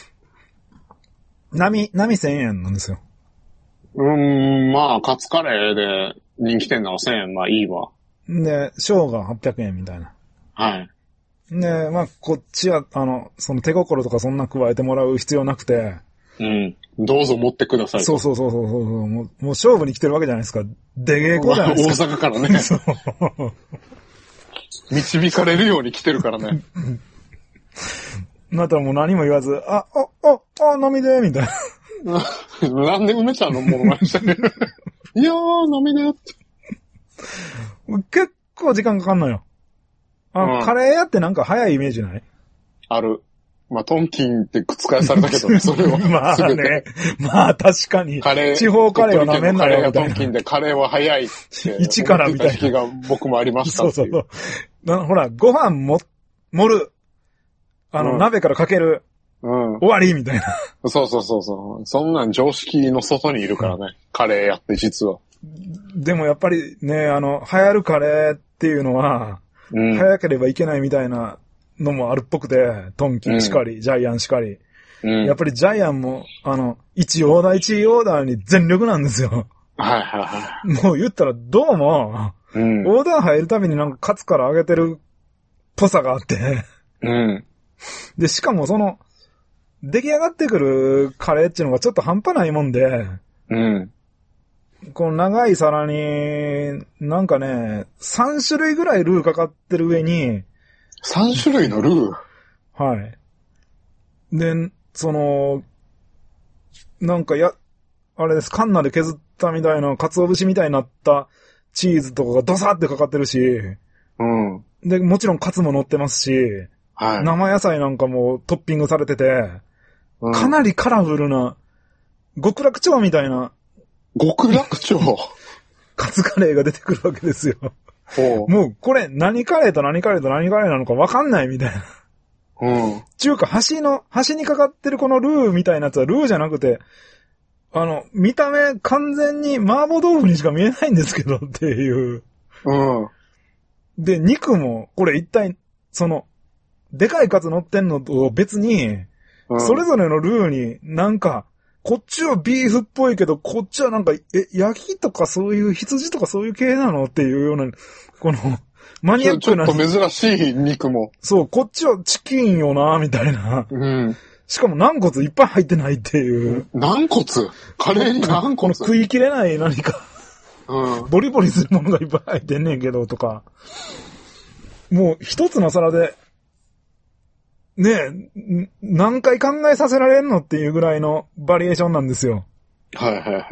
波、波せんえんなんですよ。 うーん、まあ、カツカレーで人気店ならせんえん、まあいいわ。 で、小がはっぴゃくえんみたいな。はい。で、まあ、こっちは、あの、その手心とかそんな加えてもらう必要なくて。 うん。どうぞ持ってください。 そうそうそうそうそう。もう、もう勝負に来てるわけじゃないですか。出稽古じゃないですか。大阪からね。そう。導かれるように来てるからね。 なったらもう何も言わず、あ、あ、あ、あ、飲みで、みたいな。なんで梅ちゃんのものまねしてるいやー、飲みでって。 結構時間かかんのよ。あ、うん、カレー屋ってなんか早いイメージない？ ある。まあ、トンキンって覆されたけど、それは。 まあね。まあ確かに。カレー。地方カレーを舐めんなよ、みたいな。 トンキンでカレーは早いって。 一からみたいな。 時期が僕もありましたっていう。そうそう。ほら、ご飯も、盛る。あの、うん、鍋からかける。うん。終わりみたいな。 そうそうそうそう。そんなん常識の外にいるからね。うん、カレーやって実は。 でもやっぱりね、あの、流行るカレーっていうのは、うん、早ければいけないみたいなのもあるっぽくて、トンキンしかり、うん、ジャイアンしかり。うん、やっぱりジャイアンも、あの、一オーダー一オーダーに全力なんですよ。 はいはいはい。 もう言ったらどうも、うん、オーダー入るたびになんかカツから上げてるっぽさがあって。うん。で、しかもその、出来上がってくるカレーっていうのがちょっと半端ないもんで、うん。この長い皿に、なんかね、さん種類ぐらいルーかかってる上に、 さん種類のルー？ はい。で、その、なんかや、あれです、カンナで削ったみたいな、鰹節みたいになったチーズとかがドサってかかってるし、うん。で、もちろんカツも乗ってますし、はい。生野菜なんかもトッピングされてて、うん、かなりカラフルな、極楽鳥みたいな、 極楽鳥カツカレーが出てくるわけですよ。もう、これ、何カレーと何カレーと何カレーなのか分かんないみたいな。うん。ちゅうか、端の、端にかかってるこのルーみたいなやつはルーじゃなくて、あの、見た目完全に麻婆豆腐にしか見えないんですけどっていう。うん。で、肉も、これ一体、その、でかいカツ乗ってんのと別に、うん、それぞれのルーになんか、こっちはビーフっぽいけど、こっちはなんか、え、焼きとかそういう羊とかそういう系なのっていうような、この、マニアックな。 ちょっと珍しい肉も。 そう、こっちはチキンよな、みたいな。うん。しかも軟骨いっぱい入ってないっていう。 軟骨？カレーに軟骨？ この食い切れない何か。うん。ボリボリするものがいっぱい入ってんねんけど、とか。もう一つの皿で、ねえ、何回考えさせられんのっていうぐらいのバリエーションなんですよ。 はいはいはい。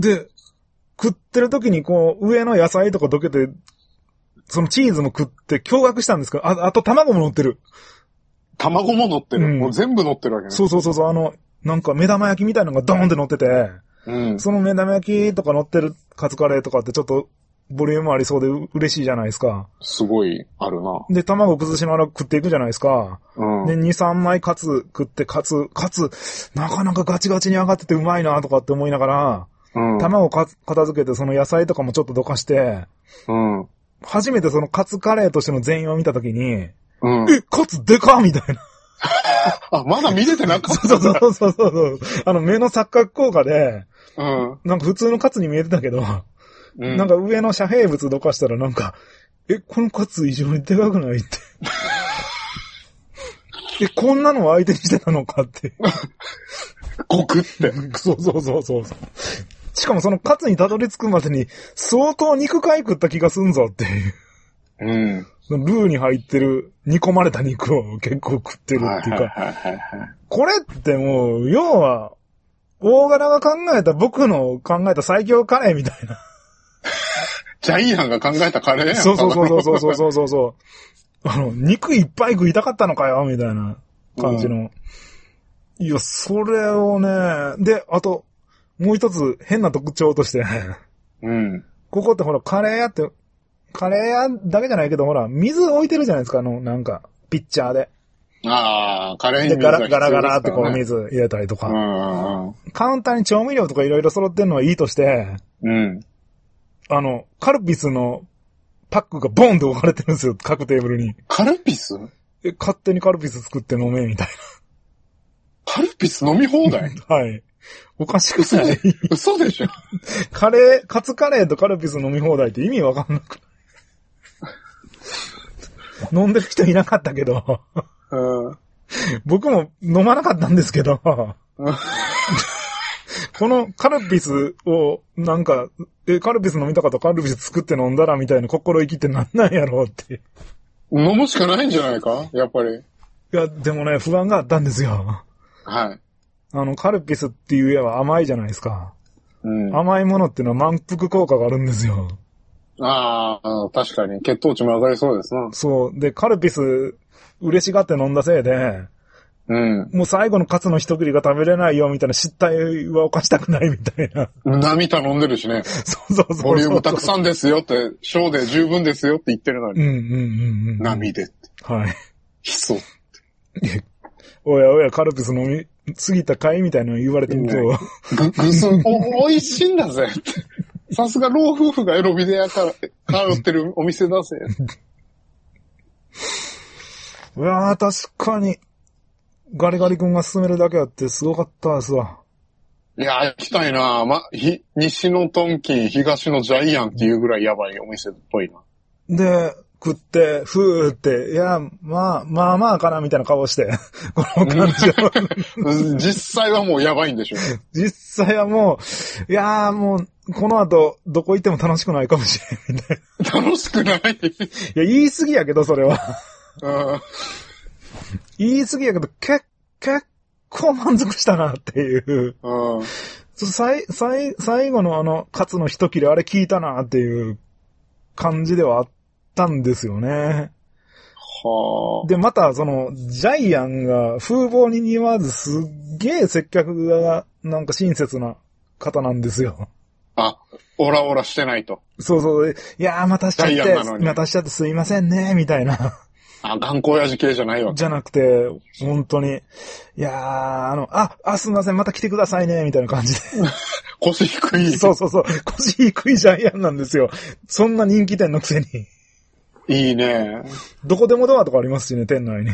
で、食ってる時にこう、上の野菜とか溶けて、そのチーズも食って驚愕したんですけど、あ、あと卵も乗ってる。 卵も乗ってる、うん、もう全部乗ってるわけね。 そうそうそうそう、あの、なんか目玉焼きみたいなのがドーンって乗ってて、うん、その目玉焼きとか乗ってるカツカレーとかってちょっと、ボリュームありそうで嬉しいじゃないですか。 すごい、あるな。 で、卵崩しながら食っていくじゃないですか。うん。で、に、さんまいカツ食って、カツ、カツ、なかなかガチガチに上がっててうまいなとかって思いながら、うん。卵か片付けて、その野菜とかもちょっとどかして、うん。初めてそのカツカレーとしての全容を見たときに、うん。え、カツでかみたいな。 あ、まだ見れてなかった。 そうそうそうそうそう。あの、目の錯覚効果で、うん。なんか普通のカツに見えてたけど、うん、なんか上の遮蔽物どかしたらなんか、え、このカツ異常にでかくないって。え、こんなのを相手にしてたのかって。 ごくって。 そうそうそうそう。しかもそのカツにたどり着くまでに相当肉塊食った気がすんぞっていう。うん。ルーに入ってる煮込まれた肉を結構食ってるっていうか。はいはいはいはい、これってもう、要は、大柄が考えた僕の考えた最強カレーみたいな。 ジャイアンが考えたカレーやん。 そうそうそうそうそうそうそうそう。あの、肉いっぱい食いたかったのかよみたいな感じの。うん、いや、それをね、で、あと、もう一つ変な特徴として、うん。ここってほら、カレー屋って、カレー屋だけじゃないけど、ほら、水置いてるじゃないですか、あの、なんか、ピッチャーで。 ああ、カレーに水が必要ですからね。で、ガラガラガラってこう水入れたりとか。うんうん、カウンターに調味料とかいろいろ揃ってるのはいいとして、うん。あの、カルピスのパックがボンって置かれてるんですよ、各テーブルに。 カルピス？ え、勝手にカルピス作って飲め、みたいな。 カルピス飲み放題？ はい。おかしくない？ 嘘でしょ？ カレー、カツカレーとカルピス飲み放題って意味わかんなくない？飲んでる人いなかったけど。うん、僕も飲まなかったんですけど。このカルピスを、なんか、え、カルピス飲みたかったカルピス作って飲んだらみたいな心意気ってなんなんやろうって。 飲むしかないんじゃないかやっぱり。 いや、でもね、不安があったんですよ。 はい。 あの、カルピスっていう絵は甘いじゃないですか。 うん。 甘いものっていうのは満腹効果があるんですよ。 ああ、確かに。血糖値も上がりそうですな。 そう。で、カルピス、嬉しがって飲んだせいで、 うん。 もう最後のカツの一切りが食べれないよみたいな失態は犯したくないみたいな。 波頼んでるしね。 そうそうそうそう。 ボリュームたくさんですよって、小で十分ですよって言ってるのに。 うんうんうんうん。 波で。 はい。 悲壮。 おやおや、カルピス飲みすぎたかいみたいなの言われてみると。ぐ、ぐすん、お、美味しいんだぜって。さすが老夫婦がエロビデやから、通ってるお店だぜ。 うわぁ、確かに、ガリガリ君が勧めるだけあってすごかったですわ。 いや、行きたいなま、ひ、西のトンキン、東のジャイアンっていうぐらいやばいお店っぽいな。 で、食って、ふーって、いや、まあ、まあまあかなみたいな顔して、この感じを。実際はもうやばいんでしょうね。 実際はもう、いやーもう、この後、どこ行っても楽しくないかもしれんみたいな。楽しくないいや、言い過ぎやけど、それは。 うん言い過ぎやけど、け、結構満足したなっていう。 うん、 最、最、最後のあの、カツの一切れ、あれ聞いたなっていう感じではあったんですよね。 はあ。 で、また、その、ジャイアンが風貌に似わずすっげえ接客が、なんか親切な方なんですよ。 あ、オラオラしてないと。 そうそう。いやー、またしちゃって、またしちゃってすいませんね、みたいな。 あ、頑固親父系じゃないわけ。 じゃなくて、本当に、いやー、あの、あ、あ、すみません、また来てくださいね、みたいな感じで。 腰低い。 そうそうそう、腰低いジャイアンなんですよ。そんな人気店のくせに。 いいね。 どこでもドアとかありますしね、店内に。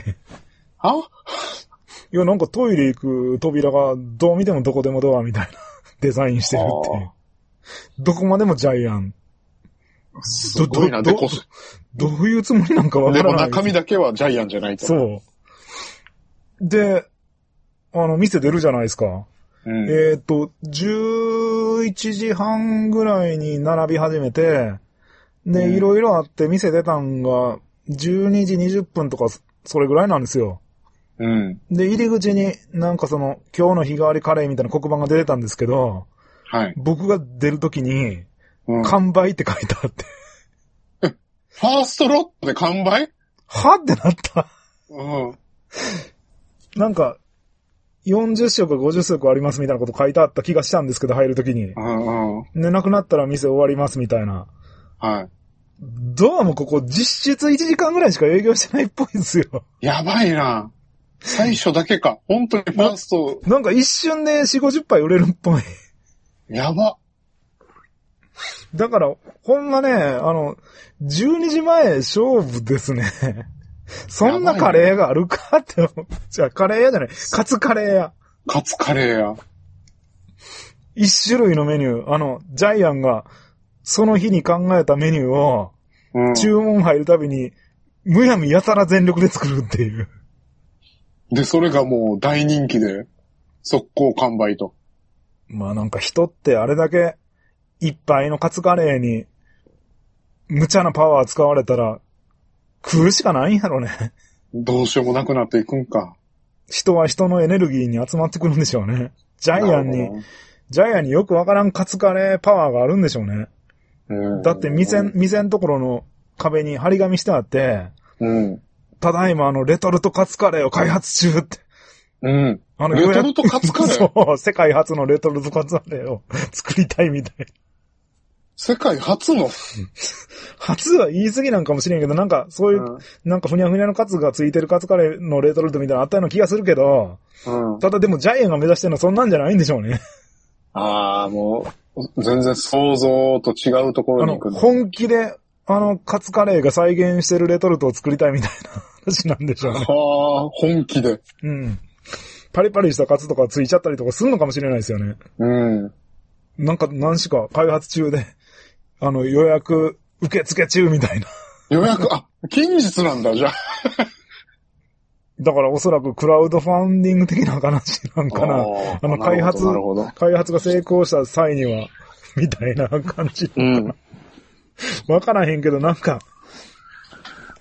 はいや、なんかトイレ行く扉がどう見てもどこでもドアみたいなデザインしてるっていう。どこまでもジャイアン。 すごいな、でこす。 どういうつもりなんかわからない。 でも中身だけはジャイアンじゃないと。 そう。で、あの、店出るじゃないですか。うん、えっと、じゅういちじはんぐらいに並び始めて、で、いろいろあって店出たんが、じゅうにじにじゅっぷんとか、それぐらいなんですよ。 うん。 で、入り口になんかその、今日の日替わりカレーみたいな黒板が出てたんですけど、 はい。 僕が出るときに、うん、完売って書いてあって。 ファーストロットで完売？ はってなった。 うん。 なんか、よんじゅっしょくごじゅっしょくありますみたいなこと書いてあった気がしたんですけど、入るときに。 うんうん。 で、なくなったら店終わりますみたいな。 はい。 どうもここ実質いちじかんぐらいしか営業してないっぽいですよ。 やばいな。最初だけか。本当にファースト。 な、なんか一瞬でよんじゅう、ごじゅっぱい売れるっぽい。 やば。 だから、ほんまね、あの、じゅうにじまえ勝負ですね。そんなカレーがあるかって思う。じゃあカレー屋じゃない。カツカレー屋。 カツカレー屋。 一種類のメニュー。あの、ジャイアンが、その日に考えたメニューを、うん、注文入るたびに、むやみやたら全力で作るっていう。 で、それがもう大人気で、速攻完売と。 まあなんか人ってあれだけ、一杯のカツカレーに、無茶なパワー使われたら、食うしかないんやろね。 どうしようもなくなっていくんか。 人は人のエネルギーに集まってくるんでしょうね。ジャイアンに、ジャイアンによくわからんカツカレーパワーがあるんでしょうね。だって店、店のところの壁に張り紙してあって、 うん、 ただいまあのレトルトカツカレーを開発中って。 うん。あのレトルトカツカレーそう、世界初のレトルトカツカレーを作りたいみたい。 世界初の初は言い過ぎなんかもしれんけど、なんかそういう、うん、なんかふにゃふにゃのカツがついてるカツカレーのレトルトみたいなのあったような気がするけど、うん、ただでもジャイアンが目指してるのはそんなんじゃないんでしょうね。 ああ、もう、全然想像と違うところに行くの。本気で、あの、カツカレーが再現してるレトルトを作りたいみたいな話なんでしょうね。 はあ、本気で。 うん。パリパリしたカツとかついちゃったりとかするのかもしれないですよね。 うん。 なんか、何しか開発中で、あの、予約受付中みたいな。 予約、あ、近日なんだ、じゃあ。 だからおそらくクラウドファンディング的な話なんかな。あ, あの、開発、開発が成功した際には、みたいな感じ。うん。わからへんけど、なんか、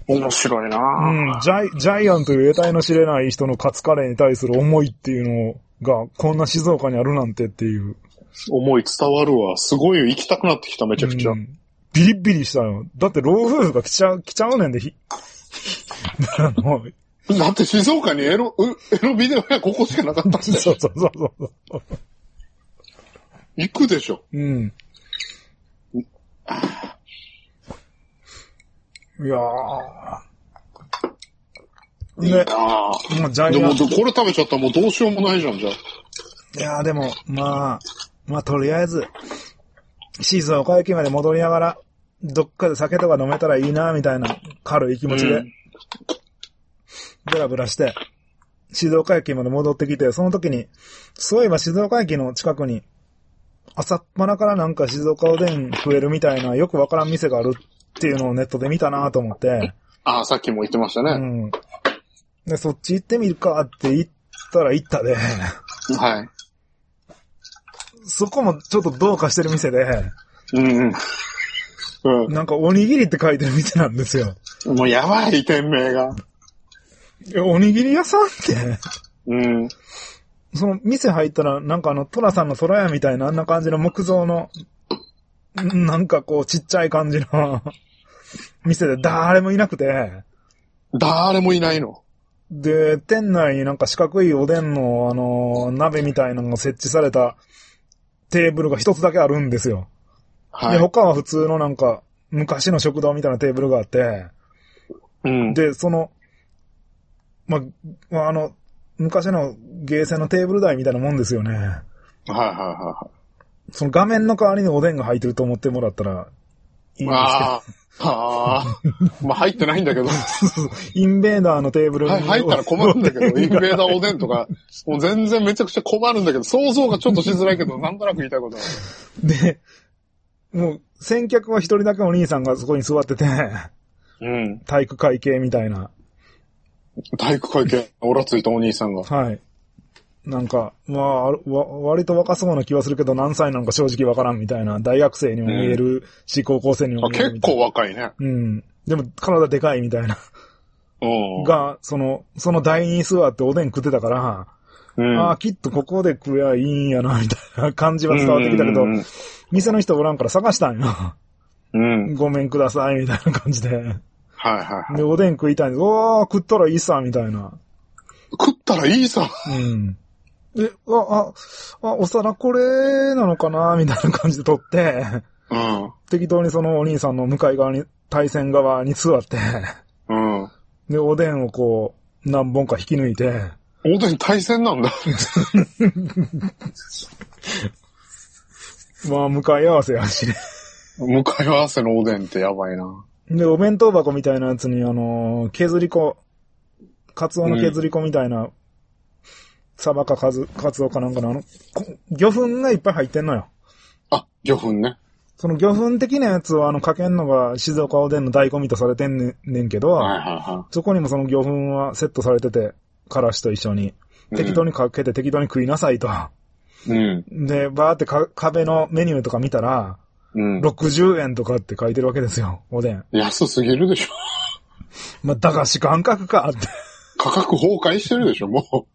面白いなうん。ジャイ、ジャイアンという得体の知れない人のカツカレーに対する思いっていうのが、こんな静岡にあるなんてっていう。 思い伝わるわ。すごいよ。行きたくなってきた、めちゃくちゃ。うん、 ビリビリしたよ。だって老夫婦が来ちゃう、来ちゃうねんで、ひ、あの、 だって静岡にエロ、エロビデオやここしかなかったんだよ。 そうそうそうそう。 行くでしょ。 うん。いやー。 いいなぁ。もうジャイアン。でも、これ食べちゃったらもうどうしようもないじゃん、じゃあ。 いやーでも、まあ、まあとりあえず、静岡駅まで戻りながら、どっかで酒とか飲めたらいいなみたいな軽い気持ちで、ブラブラして、静岡駅まで戻ってきて、その時に、そういえば静岡駅の近くに、朝っぱらからなんか静岡おでん食えるみたいなよくわからん店があるっていうのをネットで見たなと思って。 ああ、さっきも言ってましたね。 うん。で、そっち行ってみるかって言ったら行ったで。 はい。 そこもちょっとどうかしてる店で。 うんうん。 うん。なんかおにぎりって書いてる店なんですよ。 もうやばい、店名が。 おにぎり屋さんって。 うん。 その店入ったら、なんかあの、トラさんの空屋みたいなあんな感じの木造の、なんかこうちっちゃい感じの店で誰もいなくて。 誰もいないの。 で、店内になんか四角いおでんのあの、鍋みたいなのが設置されたテーブルが一つだけあるんですよ。はい。で、他は普通のなんか、昔の食堂みたいなテーブルがあって、うん。で、その、ま、あの、昔のゲーセンのテーブル台みたいなもんですよね。はいはいはい。 その画面の代わりにおでんが入ってると思ってもらったらいいんですけど。ああ。ああ。まあ、入ってないんだけど。 インベーダーのテーブルに。 はい、入ったら困るんだけど、インベーダーおでんとか、もう全然めちゃくちゃ困るんだけど、想像がちょっとしづらいけど、なんとなく言いたいことは。 で、もう、先客は一人だけお兄さんがそこに座ってて、うん。体育会系みたいな。 体育会系、オラついたお兄さんが。 はい。なんか、まあ、わ、割と若そうな気はするけど、何歳なのか正直わからんみたいな、大学生にも見えるし、うん、高校生にも見えるみたいな。 結構若いね。 うん。でも、体でかいみたいな。が、その、その台に座っておでん食ってたから、うん、ああ、きっとここで食えばいいんやな、みたいな感じは伝わってきたけど、店の人おらんから探したんよ。うん。ごめんください、みたいな感じで。はいはい。で、おでん食いたいんです。おー、食ったらいいさ、みたいな。 食ったらいいさ。 うん。で、あ、あ、あ、お皿これなのかなみたいな感じで取って、うん。適当にそのお兄さんの向かい側に、対戦側に座って、うん。で、おでんをこう、何本か引き抜いて。 おでん対戦なんだ。 まあ、向かい合わせやしね。 向かい合わせのおでんってやばいな。 で、お弁当箱みたいなやつに、あのー、削り粉、カツオの削り粉みたいな、うん、サバかカツ、カツオかなんかのあの、魚粉がいっぱい入ってんのよ。 あ、魚粉ね。 その魚粉的なやつをあの、かけんのが静岡おでんの醍醐味とされてんねん、ねんけど、はいはいはい、そこにもその魚粉はセットされてて、からしと一緒に、うん、適当にかけて適当に食いなさいと。うん、で、バーってか壁のメニューとか見たら、うん、ろくじゅうえんとかって書いてるわけですよ、おでん。 安すぎるでしょ。 まあ、だがし感覚かって。 価格崩壊してるでしょ、も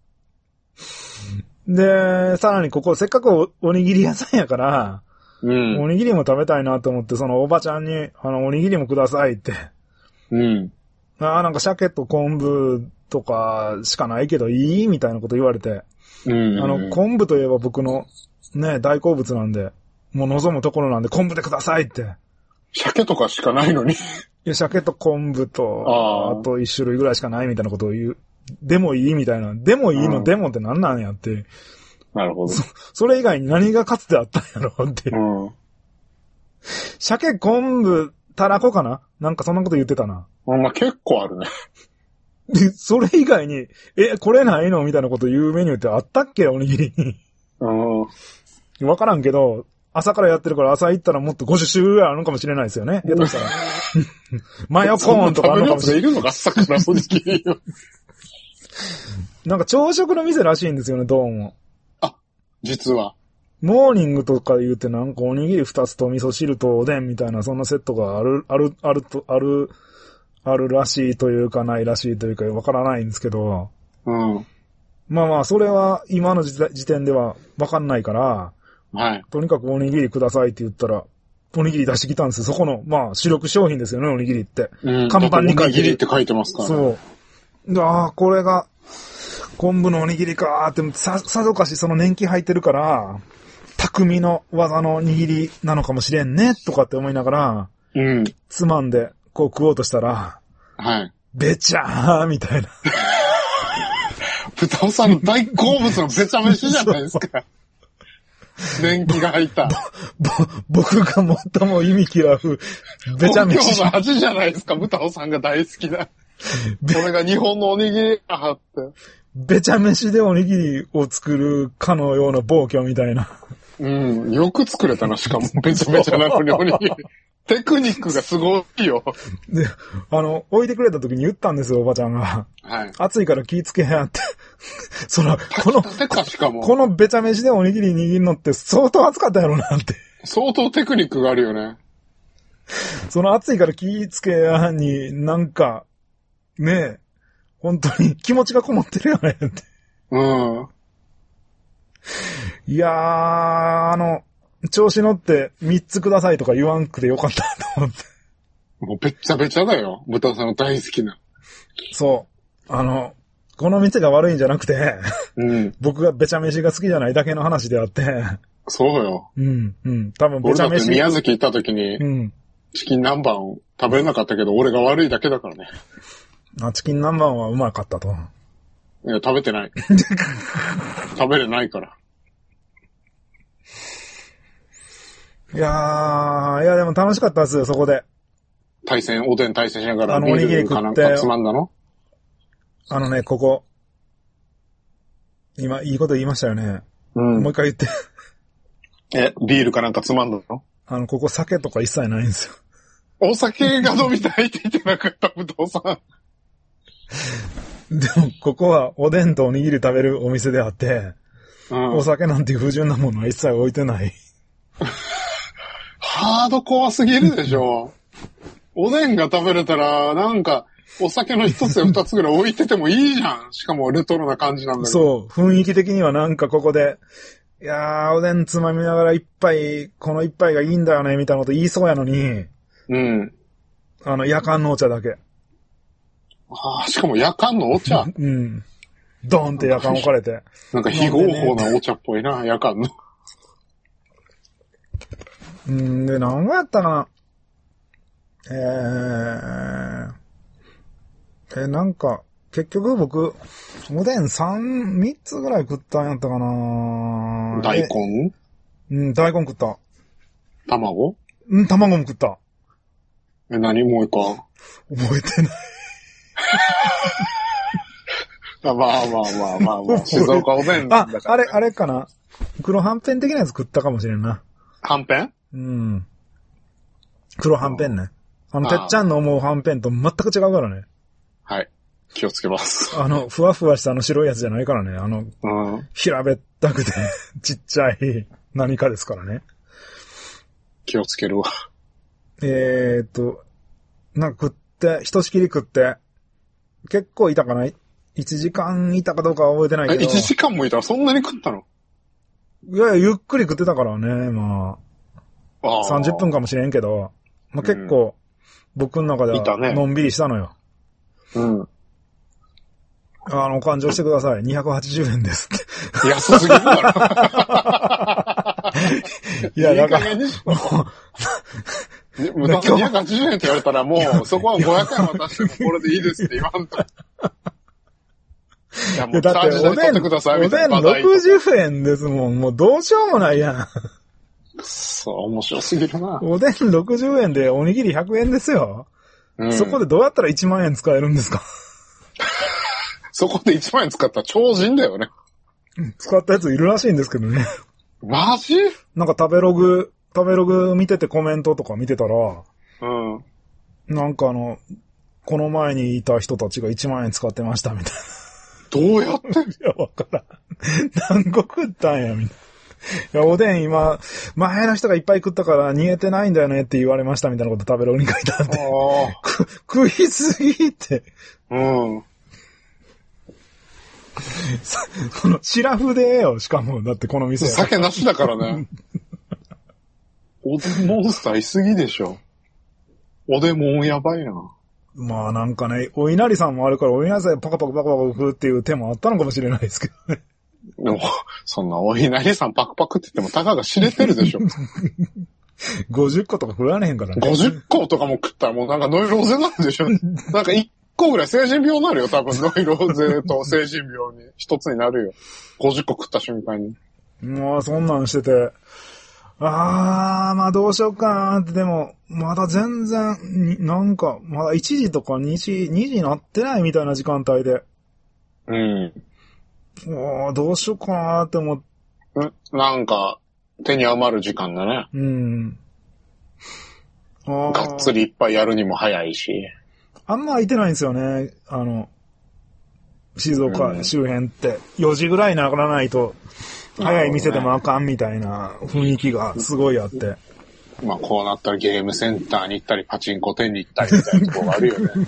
う。で、さらにここ、せっかく お, おにぎり屋さんやから、うん、おにぎりも食べたいなと思って、そのおばちゃんに、あの、おにぎりもくださいって。うん。ああ、なんか鮭と昆布とかしかないけどいいみたいなこと言われて。うん。あの、昆布といえば僕のね、大好物なんで、もう望むところなんで昆布でくださいって。 鮭とかしかないのに。いや、鮭と昆布と、あ, あと一種類ぐらいしかないみたいなことを言う。でもいいみたいな。でもいいの、でもって何なんやって。 なるほど。 そ、それ以外に何がかつてあったんやろっていう。うん。鮭、昆布、たらこかななんかそんなこと言ってたな。 まあ結構あるね。 で、それ以外に、え、これないのみたいなこと言うメニューってあったっけおにぎりに。うん。わからんけど、朝からやってるから朝行ったらもっとごじゅっ種類ぐらいあるのかもしれないですよね。やとしたら。マヨコーンとかあるのかもしれない。 いるのか朝からおにぎり。 なんか朝食の店らしいんですよね、どうも。 あ、実は。 モーニングとか言うてなんかおにぎり二つと味噌汁とおでんみたいなそんなセットがある、ある、あると、ある、 あるらしいというかないらしいというかわからないんですけど。 うん。 まあまあ、それは今の時点ではわかんないから、 はい。 とにかくおにぎりくださいって言ったら、おにぎり出してきたんですよ。そこの、まあ、主力商品ですよね、おにぎりって。 うん。 看板に書いてる。 おにぎりって書いてますから、 ね。そう。ああ、これが、昆布のおにぎりかーって、さ、さぞかしその年季入ってるから、匠の技の握りなのかもしれんね、とかって思いながら、 うん。 つまんで、こう食おうとしたら、 はい。 べちゃーみたいな。 豚尾さんの大好物のべちゃ飯じゃないですか。年季が入った。 ぼ、僕が最も意味嫌う、べちゃ飯。 今日の味じゃないですか、豚尾さんが大好きな。これが日本のおにぎりがあって。 べちゃ飯でおにぎりを作るかのような暴挙みたいな。 うん。よく作れたな、しかも。べちゃべちゃなのにおにぎり。テクニックがすごいよ。 で、あの、置いてくれた時に言ったんですよ、おばちゃんが。 はい。 暑いから気ぃつけやって。その、この、このべちゃ飯でおにぎり握るのって相当暑かったやろなって。 相当テクニックがあるよね。 その暑いから気ぃつけやに、なんか、ねえ、本当に気持ちがこもってるよねって。 うん。 いやー、あの、調子乗ってみっつくださいとか言わんくてよかったと思って。 もうべっちゃべちゃだよ。豚さんの大好きな。 そう。あの、この店が悪いんじゃなくて、うん、僕がべちゃ飯が好きじゃないだけの話であって。 そうよ。 うん、うん。多分べちゃ飯。 俺だって宮崎行った時に、うん、チキン南蛮食べれなかったけど、俺が悪いだけだからね。 あ、チキン南蛮はうまかったと。 いや、食べてない。食べれないから。 いやー、いやでも楽しかったですよ、そこで。 対戦、おでん対戦しながら、 あの、おにぎり食って。なんかつまんだの？ あのね、ここ。今、いいこと言いましたよね。うん。もう一回言って。 え、ビールかなんかつまんだの？ あの、ここ酒とか一切ないんですよ。 お酒が飲みたいって言ってなかった、武藤さん。でも、ここはおでんとおにぎり食べるお店であって、うん、お酒なんていう不純なものは一切置いてない。 ハードコアすぎるでしょ。おでんが食べれたら、なんか、お酒の一つや二つぐらい置いててもいいじゃん。しかもレトロな感じなんだけど。そう、雰囲気的にはなんかここで、いやー、おでんつまみながら一杯、この一杯がいいんだよね、みたいなこと言いそうやのに、 うん。 あの、夜間のお茶だけ。 ああ、しかも夜間のお茶うん。ドーンって夜間置かれて。 なんか非合法なお茶っぽいな、夜間の。 うんで、何がやったかな。えー、え、なんか、結局僕、おでん三、三つぐらい食ったんやったかな。 大根？ うん、大根食った。 卵？ うん、卵も食った。 え、何もう一個？ 覚えてない。 まあまあまあまあまあ、静岡おでんだから、ね。 あ、あれ、あれかな。黒はんぺん的なやつ食ったかもしれんな。 はんぺん？ うん。黒はんぺんね。あの、てっちゃんの思うはんぺんと全く違うからね。 はい。気をつけます。 あの、ふわふわしたあの白いやつじゃないからね。あの、うん、平べったくてちっちゃい何かですからね。 気をつけるわ。 えーっと、なんか食って、ひとしきり食って、結構いたかな？ いち 時間いたかどうかは覚えてないけど。 え、いちじかんもいたらそんなに食ったの？ いやいや、ゆっくり食ってたからね、まあ。あさんじゅっぷんかもしれんけど、まあ、結構、僕の中では、のんびりしたのよ。 うん。 あの、勘定してください。にひゃくはちじゅうえんですって。 安すぎるだろ。 いや、だから、 もう、にひゃくはちじゅうえんって言われたらもう、そこはごひゃくえん渡してもこれでいいですって言わんと。いや、もう、チャージ代取ってくださいみたいな。 おでんろくじゅうえんですもん。もうどうしようもないやん。 くそ、面白すぎるな。 おでんろくじゅうえんでおにぎりひゃくえんですよ。うん、そこでどうやったらいちまんえん使えるんですか？ そこでいちまんえん使ったら超人だよね。 使ったやついるらしいんですけどね。 マジ？ なんか食べログ、食べログ見ててコメントとか見てたら、 うん。 なんかあの、この前にいた人たちがいちまんえん使ってましたみたいな。 どうやって？ いや、わからん。何個食ったんや、みたいな。 いや、おでん今、前の人がいっぱい食ったから煮えてないんだよねって言われましたみたいなこと食べログに書いてあって。食いすぎって。 うん。 この、シラフでよ、しかも、だってこの店。 酒なしだからね。おでんモンスターいすぎでしょ。おでんもんやばいな。 まあなんかね、お稲荷さんもあるから、お稲荷さんパカパカパカパカ食うっていう手もあったのかもしれないですけどね。 でも、そんなお稲荷さんパクパクって言ってもたかが知れてるでしょ。 ごじゅっことか食われへんからね。 ごじゅっことかも食ったらもうなんかノイローゼなんでしょ。なんかいっこぐらい成人病になるよ、多分。ノイローゼと成人病に一つになるよ。ごじゅっこ食った瞬間に。 もうそんなんしてて。あー、まあどうしようかなって、でも、まだ全然、なんか、まだいちじとかにじ、にじになってないみたいな時間帯で。 うん。 もうどうしようかなって思って。 なんか、手に余る時間だね。 うん。 がっつりいっぱいやるにも早いし。 あんま空いてないんですよね。あの、静岡周辺って。よじぐらいにならないと、早い店でもあかんみたいな雰囲気がすごいあって。 まあこうなったらゲームセンターに行ったり、パチンコ店に行ったりみたいなとこがあるよね。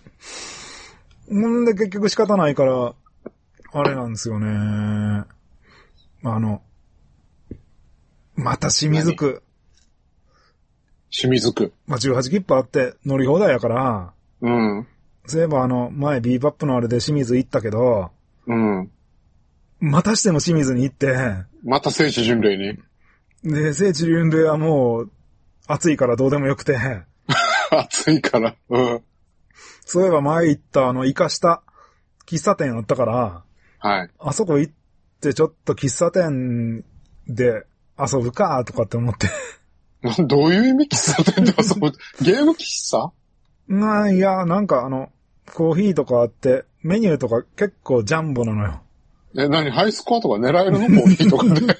んで結局仕方ないから、あれなんですよね。あの、また清水区。 清水区。 まあじゅうはち切符あって乗り放題やから。 うん。 そういえばあの、前ビーバップのあれで清水行ったけど。 うん。 またしても清水に行って。 また聖地巡礼に。 で、聖地巡礼はもう、暑いからどうでもよくて。 暑いから。うん。 そういえば前行ったあの、イカした喫茶店あったから。 はい。 あそこ行ってちょっと喫茶店で遊ぶかとかって思って。 どういう意味喫茶店で遊ぶゲーム喫茶な、いや、なんかあの、コーヒーとかあって、メニューとか結構ジャンボなのよ。 え、何ハイスコアとか狙えるのコーヒーとかで。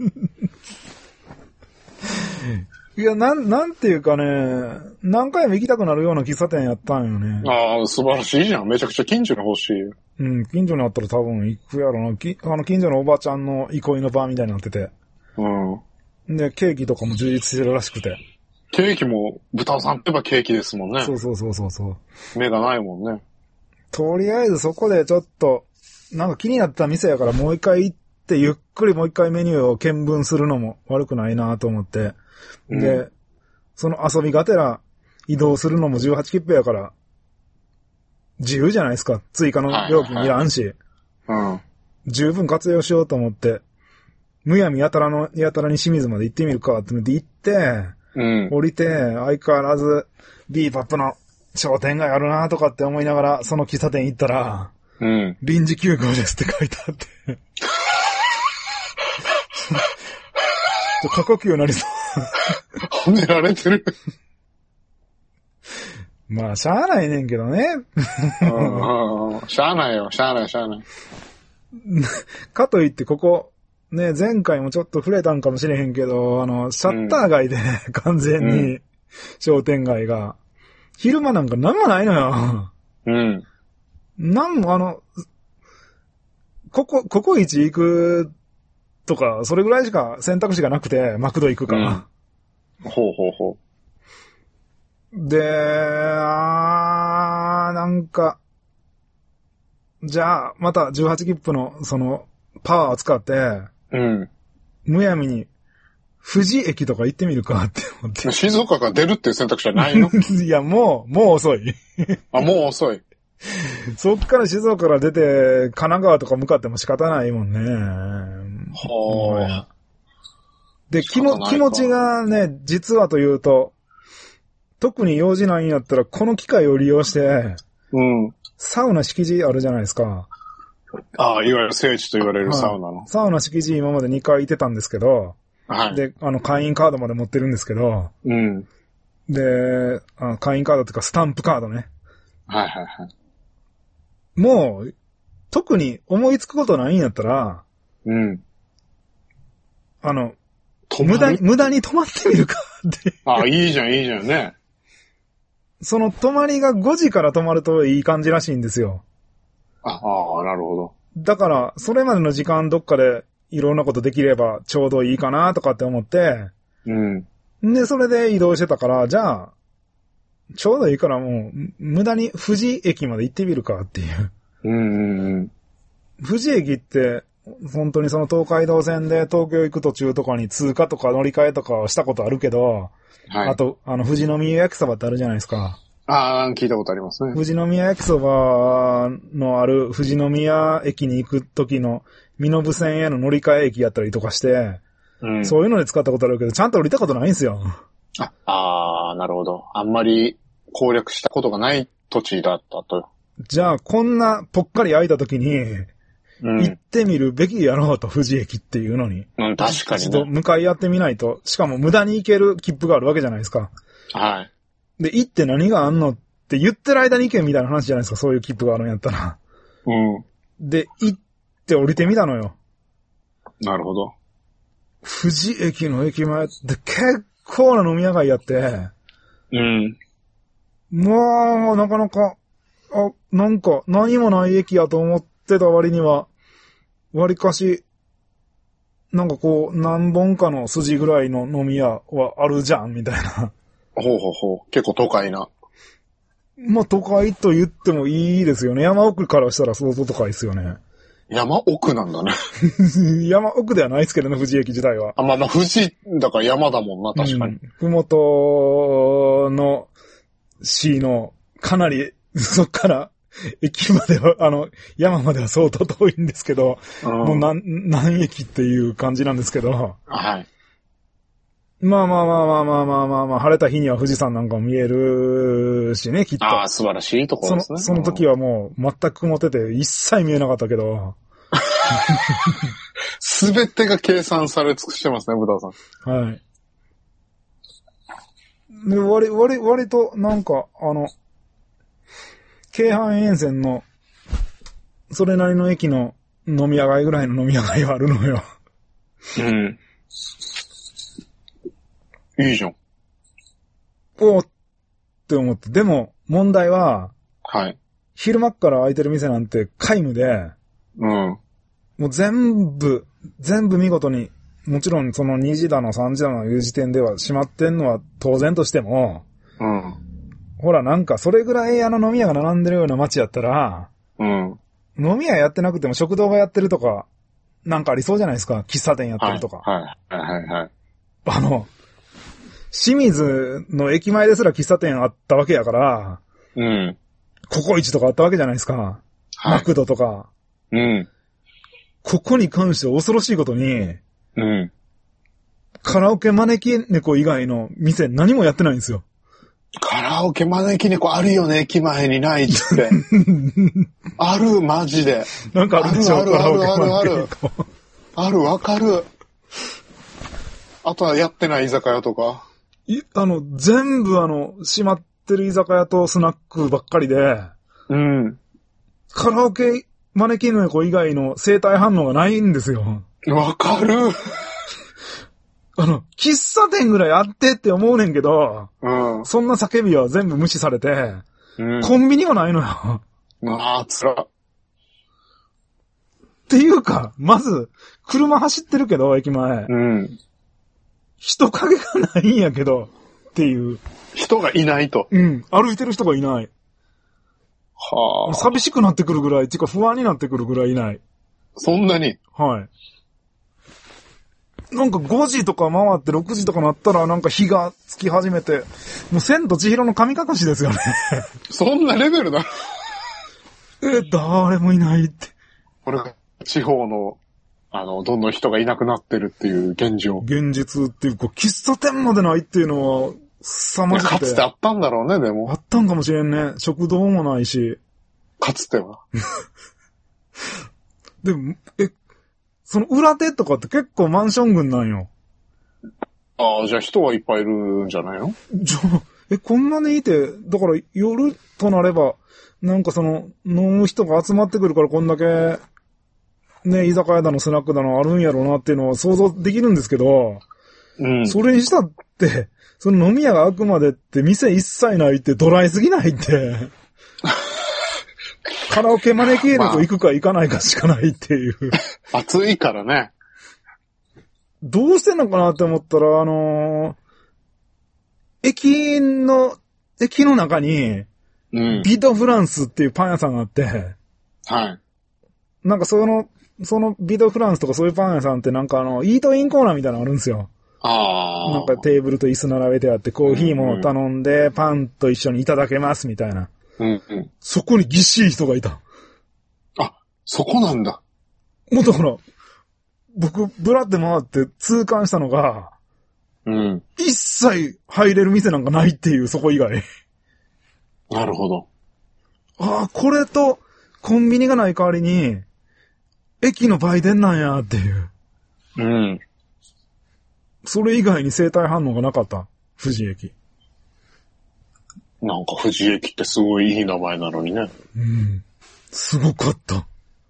いや、なん、なんていうかね、何回も行きたくなるような喫茶店やったんよね。 ああ、素晴らしいじゃん。めちゃくちゃ近所に欲しい。 うん、近所にあったら多分行くやろな。き、あの、近所のおばちゃんの憩いの場みたいになってて。うん。で、ケーキとかも充実してるらしくて。 ケーキも、豚さんってばケーキですもんね。 そうそうそうそうそう。 目がないもんね。とりあえずそこでちょっと、なんか気になった店やからもう一回行って、ゆっくりもう一回メニューを見聞するのも悪くないなと思って。うん、で、その遊びがてら移動するのもじゅうはち切符やから、自由じゃないですか。追加の料金いらんし。はいはいはい、うん。十分活用しようと思って、むやみやたらの、やたらに清水まで行ってみるかって言って、うん、降りて、相変わらず、ビーバップの商店街あるなとかって思いながら、その喫茶店行ったら、うん、臨時休業ですって書いてあって。過呼吸になりそう。 褒められてる。 まあ、しゃあないねんけどね。 うんうん、しゃあないよ、しゃあない、しゃあない。 かといって、ここ、ね、前回もちょっと触れたんかもしれへんけど、あの、シャッター街で、ね、うん、完全に、商店街が、昼間なんかなんもないのよ。うん。なんも、あの、ここ、ここ一行くとか、それぐらいしか選択肢がなくて、マクド行くか。うん、 ほうほうほう。で、あー、なんか、じゃあ、またじゅうはち切符の、その、パワーを使って、うん。むやみに、富士駅とか行ってみるかって思って。 静岡から出るっていう選択肢はないのいや、もう、もう遅い。 あ、もう遅い。 そっから静岡から出て、神奈川とか向かっても仕方ないもんね。はあ。で、気も、気持ちがね、実はというと、特に用事ないんやったら、この機会を利用して、うん。サウナ敷地あるじゃないですか。 ああ、いわゆる聖地と言われるサウナの。 はい、サウナ敷地今までにかい行ってたんですけど、はい。で、あの、会員カードまで持ってるんですけど、うん。で、あの会員カードっていうかスタンプカードね。 はいはいはい。 もう、特に思いつくことないんやったら、うん。あの、無駄に、無駄に泊まってみるかって。 ああ、いいじゃん、いいじゃんね。 その泊まりがごじから泊まるといい感じらしいんですよ。 ああ、なるほど。 だから、それまでの時間どっかでいろんなことできればちょうどいいかなとかって思って、 うん。 で、それで移動してたから、じゃあ、ちょうどいいからもう、無駄に富士駅まで行ってみるかっていう。 うんうんうん。 富士駅って、本当にその東海道線で東京行く途中とかに通過とか乗り換えとかはしたことあるけど、はい、あと、あの、富士宮焼きそばってあるじゃないですか。 ああ、聞いたことありますね。 富士宮焼きそばのある富士宮駅に行く時の身延線への乗り換え駅やったりとかして、うん、そういうので使ったことあるけど、ちゃんと降りたことないんですよ。 ああー、なるほど。あんまり攻略したことがない土地だったと。 じゃあ、こんなぽっかり空いた時に、うん、行ってみるべきやろうと、富士駅っていうのに。 うん、確かにね。 ちょっと向かい合ってみないと、しかも無駄に行ける切符があるわけじゃないですか。 はい。 で、行って何があんのって言ってる間に行けみたいな話じゃないですか、そういう切符があるんやったら。 うん。 で、行って降りてみたのよ。 なるほど。 富士駅の駅前って結構な飲み屋街やって。 うん。 もう、なかなか、あ、なんか何もない駅やと思ってた割には、割かし、なんかこう、何本かの筋ぐらいの飲み屋はあるじゃん、みたいな。 ほうほうほう。結構都会な。 まあ、都会と言ってもいいですよね。山奥からしたら相当都会ですよね。 山奥なんだね。 山奥ではないですけどね、富士駅自体は。 あ、まあまあ、富士、だから山だもんな、確かに。 ふもとの市の、かなり、そっから、駅までは、あの、山までは相当遠いんですけど、うん、もう何、何駅っていう感じなんですけど。 はい。 まあまあまあまあまあまあまあまあ、晴れた日には富士山なんかも見えるしね、きっと。 ああ、素晴らしいところですね。 その、その時はもう全く曇ってて一切見えなかったけど。 すべてが計算され尽くしてますね、ブダさん。はい。で、割、割、割となんか、あの、京阪沿線の、それなりの駅の飲み屋街ぐらいの飲み屋街はあるのよ。 うん。いいじゃん。 おーって思って。でも、問題は、 はい。 昼間っから空いてる店なんて皆無で、 うん。 もう全部、全部見事に、もちろんそのにじだのさんじだのいう時点では閉まってんのは当然としても、 うん。 ほらなんかそれぐらいあの飲み屋が並んでるような街やったら、 うん。 飲み屋やってなくても食堂がやってるとか、なんかありそうじゃないですか。喫茶店やってるとか。 はい、はい、はい、はい。 あの、清水の駅前ですら喫茶店あったわけやから、 うん。 ココイチとかあったわけじゃないですか。はい、マクドとか。 うん。 ここに関しては恐ろしいことに、 うん。 カラオケ招き猫以外の店何もやってないんですよ。 カラオケ招き猫あるよね、駅前にないって。ある、マジで。 なんかあるでしょ、 あるあるあるあるある。ある、わかる。あとはやってない居酒屋とか。 い、あの、全部あの、閉まってる居酒屋とスナックばっかりで、 うん。 カラオケ招き猫以外の生体反応がないんですよ。 わかる。 あの、喫茶店ぐらいあってって思うねんけど、 うん。 そんな叫びは全部無視されて、 うん、 コンビニもないのよ。 ああ、つら。 っていうか、まず、車走ってるけど、駅前。 うん。 人影がないんやけど、っていう。 人がいないと。 うん。歩いてる人がいない。 はあ。 寂しくなってくるぐらい、っていうか不安になってくるぐらいいない。 そんなに？ はい。なんかごじとか回ってろくじとかなったらなんか火がつき始めて、もう千と千尋の神隠しですよね。 そんなレベルだ。 え、誰もいないって。 これが地方の、あの、どんどん人がいなくなってるっていう現状。 現実っていうか、喫茶店までないっていうのは、凄まじくて。 かつてあったんだろうね、でも。 あったんかもしれんね。食堂もないし。 かつては。 でも、え、その裏手とかって結構マンション群なんよ。 ああ、じゃあ人はいっぱいいるんじゃないの？ じゃあ、え、こんなにいて、だから夜となれば、なんかその、飲む人が集まってくるからこんだけ、ね、居酒屋だのスナックだのあるんやろうなっていうのは想像できるんですけど、 うん。 それにしたって、その飲み屋が開くまでって店一切ないってドライすぎないって。カラオケ招き入れと行くか行かないかしかないっていう。 暑いからね。 どうしてんのかなって思ったら、あのー、駅の、駅の中に、うん、ビドフランスっていうパン屋さんがあって、 はい。 なんかその、そのビドフランスとかそういうパン屋さんってなんかあの、イートインコーナーみたいなのあるんですよ。 ああ。 なんかテーブルと椅子並べてあって、コーヒーも頼んで、パンと一緒にいただけますみたいな。 うんうん。 そこにぎっしり人がいた。 あ、そこなんだ。 もうだから、僕、ブラって回って痛感したのが、 うん。 一切入れる店なんかないっていう、そこ以外。 なるほど。 ああ、これと、コンビニがない代わりに、駅の売店なんやっていう。 うん。 それ以外に生体反応がなかった。富士駅。 なんか富士駅ってすごいいい名前なのにね。 うん。すごかった。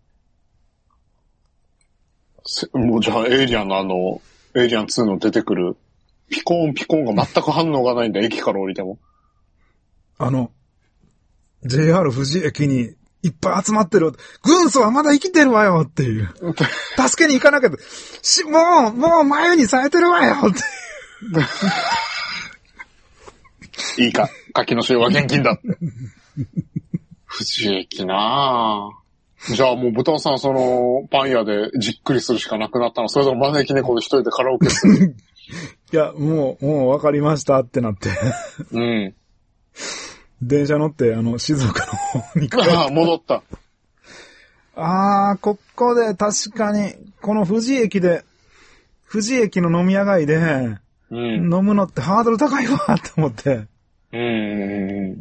もうじゃあエイリアンのあの、エイリアンツーの出てくる、ピコーンピコーンが全く反応がないんだ、駅から降りても。 あの、ジェイアール 富士駅にいっぱい集まってる。軍曹はまだ生きてるわよっていう。助けに行かなきゃ。し、もう、もう前にされてるわよっていう。いいか、柿の塩は現金だ。富士駅なぁ。じゃあもう豚さんそのパン屋でじっくりするしかなくなったの。それとも招き猫で一人でカラオケする。 いや、もう、もう分かりましたってなって。 うん。 電車乗って、あの、静岡の方に帰って。 ああ、戻った。 ああ、ここで確かに、この富士駅で、富士駅の飲み屋街で、うん、飲むのってハードル高いわって思って。 うん。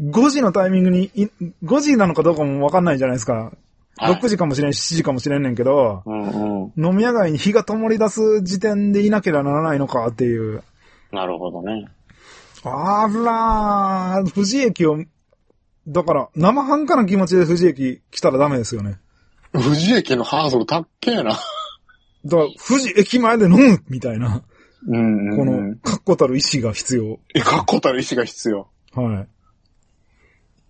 ごじのタイミングに、ごじなのかどうかも分かんないじゃないですか。はい、ろくじかもしれん、しちじかもしれんねんけど、 うんうん、 飲み屋街に日が灯り出す時点でいなければならないのかっていう。 なるほどね。 あらー、富士駅を、だから、生半可な気持ちで富士駅来たらダメですよね。 富士駅のハードル高っけえな。だから、富士駅前で飲むみたいな。 うんうんうん、 この、確固たる意志が必要。 え、確固たる意志が必要。 はい。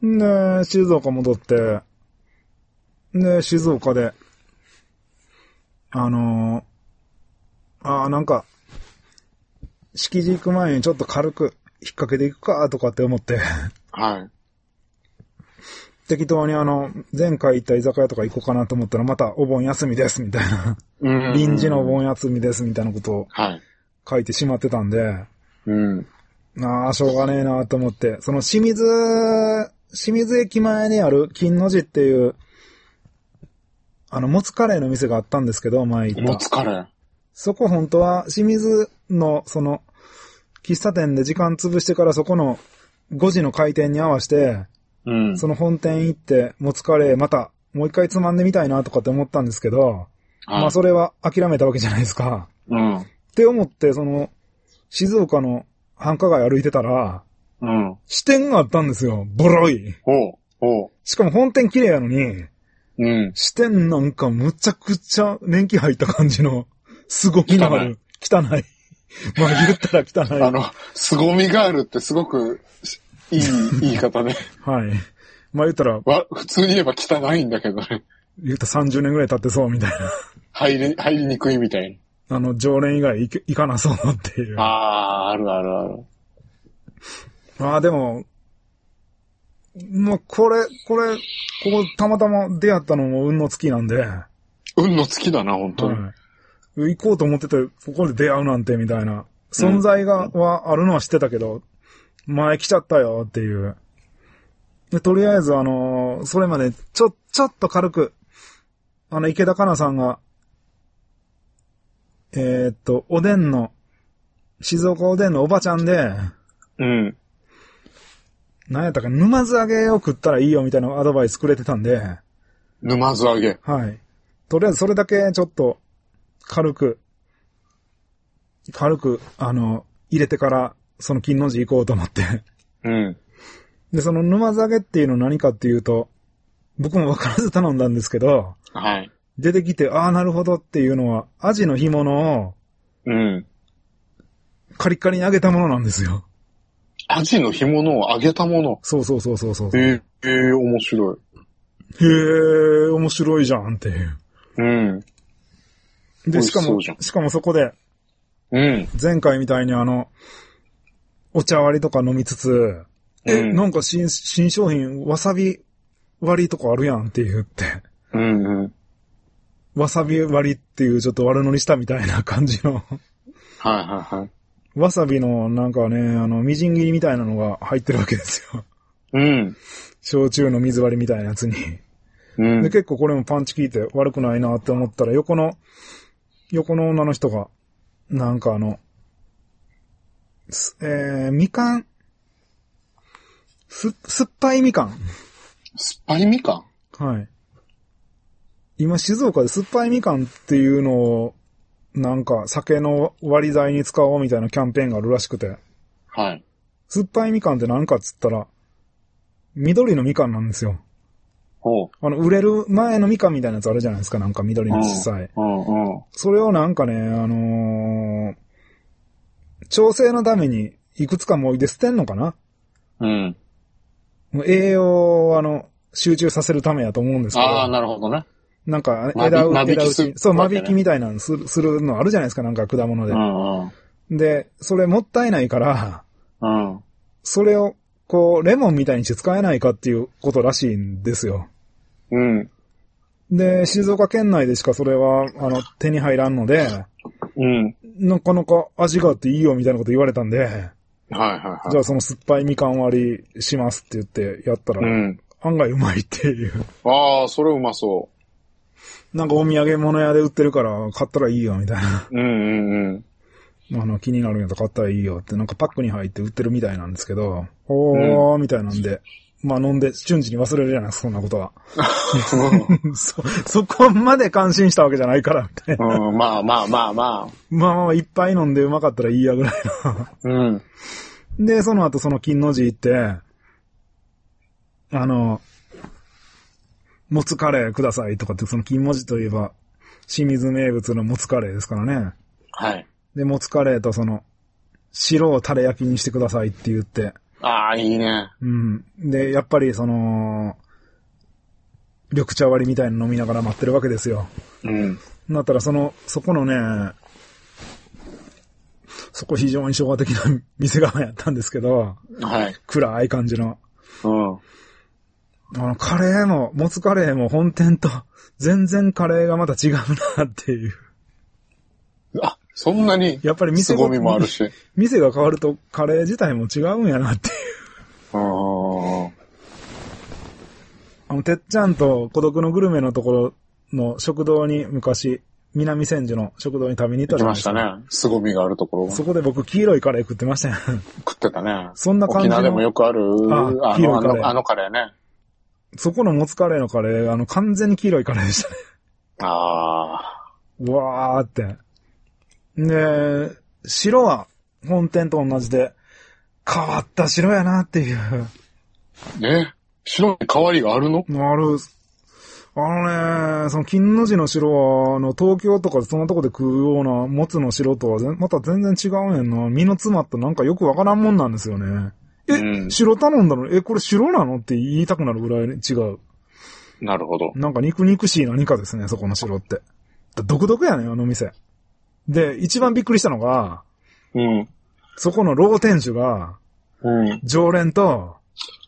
んで、静岡戻って、で、静岡で、あのー、あーなんか、敷地行く前にちょっと軽く引っ掛けていくかとかって思って。 はい。 適当にあの、前回行った居酒屋とか行こうかなと思ったらまたお盆休みですみたいな。臨時のお盆休みですみたいなことを書いてしまってたんで。 うん。 ああ、しょうがねえなと思って。その清水、清水駅前にある金の字っていう、あの、もつカレーの店があったんですけど、前行った。 もつカレー。 そこ本当は清水のその、喫茶店で時間潰してからそこのごじの開店に合わせて、うん、その本店行って、もつカレーまたもう一回つまんでみたいなとかって思ったんですけど、はい、まあそれは諦めたわけじゃないですか。 うん。 って思って、その、静岡の繁華街歩いてたら、 うん。 支店があったんですよ。ボロい。 ほう。ほう。 しかも本店綺麗やのに、 うん。 支店なんかむちゃくちゃ年季入った感じの、凄みのある、汚い。汚いまあ言ったら汚い。 あの、凄みがあるってすごく、いい言い方ね。 はい。まあ言ったら。 わ、普通に言えば汚いんだけどね。 言ったらさんじゅうねんぐらい経ってそうみたいな。 入り、入りにくいみたいな。あの、常連以外行行かなそうっていう。 ああ、あるあるある。 ああ、でも、もうこれ、これ、ここたまたま出会ったのも運の尽きなんで。 運の尽きだな、本当に。はい 、行こうと思ってて、ここで出会うなんてみたいな。存在が、うん、はあるのは知ってたけど、前来ちゃったよっていう。で、とりあえずあのー、それまでちょ、ちょっと軽く、あの、池田香奈さんが、えー、っと、おでんの、静岡おでんのおばちゃんで、 うん。 なんやったか、沼津揚げを食ったらいいよみたいなアドバイスくれてたんで。 沼津揚げ。 はい。とりあえずそれだけちょっと、軽く、軽く、あの、入れてから、その金の字行こうと思って。 うん。 で、その沼津揚げっていうの何かっていうと、僕も分からず頼んだんですけど、 はい。 出てきて、ああ、なるほどっていうのは、アジの干物を、 うん。 カリッカリに揚げたものなんですよ。 アジの干物を揚げたもの。 そうそうそうそうそう。 へえ、えー、面白い。 へえ、面白いじゃんっていう。 うん。 で、しかも、しかもそこで、 うん。 前回みたいにあの、お茶割りとか飲みつつ、え、うん、なんか新、新商品、わさび割りとかあるやんって言って。 うんうん。 わさび割りっていうちょっと悪乗りしたみたいな感じの。 はいはいはい。 わさびのなんかね、あの、みじん切りみたいなのが入ってるわけですよ。 うん。 焼酎の水割りみたいなやつに。うん。で、結構これもパンチ効いて悪くないなって思ったら、横の、横の女の人が、なんかあの、えー、みかん、す、酸っぱいみかん。 酸っぱいみかんはい。今静岡で酸っぱいみかんっていうのを、なんか酒の割り剤に使おうみたいなキャンペーンがあるらしくて。 はい。 酸っぱいみかんって何かっつったら、緑のみかんなんですよ。 ほう。 あの、売れる前のみかんみたいなやつあるじゃないですか、なんか緑の小さい。 うんうんうん、 それをなんかね、あのー、調整のためにいくつかもいで捨てんのかな。 うん。 栄養をあの、集中させるためやと思うんですけど。 ああ、なるほどね。 なんか、枝打ち、枝打ち。そう、間引きみたいなのする、するのあるじゃないですか、なんか果物で。 うんうん、 で、それもったいないから、 うん。 それを、こう、レモンみたいにして使えないかっていうことらしいんですよ。 うん。 で、静岡県内でしかそれは、あの、手に入らんので、 うん。 なかなか味があっていいよみたいなこと言われたんで、はいはいはい。 じゃあその酸っぱいみかん割りしますって言ってやったら、うん、案外うまいっていう。 ああ、それうまそう。 なんかお土産物屋で売ってるから買ったらいいよみたいな。 うんうんうん。 あの、気になるんやったら買ったらいいよって、なんかパックに入って売ってるみたいなんですけど、おー、みたいなんで、まあ飲んで瞬時に忘れるじゃないですか、そんなことは。そ、そこまで感心したわけじゃないから、みたいな。 うん、まあまあまあまあ。 まあまあ、いっぱい飲んでうまかったらいいやぐらいの。 うん。で、その後その金の字行って、あの、もつカレーくださいとかって、その金文字といえば、清水名物のもつカレーですからね。 はい。 で、もつカレーとその、白をタレ焼きにしてくださいって言って。 ああ、いいね。 うん。で、やっぱりその、緑茶割りみたいなの飲みながら待ってるわけですよ。 うん。 だったらその、そこのね、そこ非常に昭和的な店側やったんですけど、 はい。 暗い感じの。 うん。 あの、カレーも、もつカレーも本店と、全然カレーがまた違うなっていう。 あ、そんなに、 やっぱり店凄みもあるし。 店が変わるとカレー自体も違うんやなっていう。 ああの、てっちゃんと孤独のグルメのところの食堂に昔、南千住の食堂に食べに行ったじゃないですか。 行きましたね。凄みがあるところ。 そこで僕黄色いカレー食ってましたよ。 食ってたね。 そんな感じの。 沖縄でもよくある、ああの、あの、あのカレーね。 そこのもつカレーのカレー、あの、完全に黄色いカレーでしたね。 ああ。 うわーって。で、白は本店と同じで、変わった白やなっていう。 ね、白に変わりがあるの？ ある。あのね、その金の字の白は、あの、東京とかでそんなとこで食うようなもつの白とはまた全然違うねんな。身の詰まったなんかよくわからんもんなんですよね。え、うん、白頼んだの？え、これ白なのって言いたくなるぐらい違う。 なるほど。 なんか肉肉しい何かですね、そこの白って。独特やねん、あの店。で、一番びっくりしたのが、 うん。 そこの老店主が、 うん。 常連と、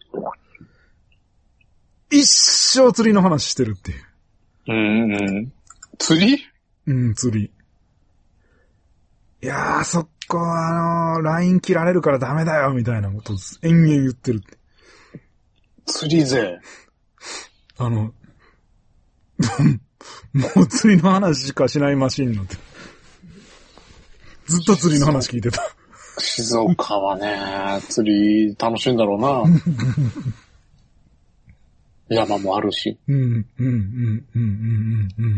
一生釣りの話してるっていう。 うんうん。釣り？ うん、釣り。いやー、そっこはあのー、ライン切られるからダメだよ、みたいなこと延々言ってるって。 釣り勢。 あの、もう釣りの話しかしないマシンのって。ずっと釣りの話聞いてた。 静岡はね、釣り楽しいんだろうな。山もあるし。 うん、うん、うん、うん、うん、うん、うん、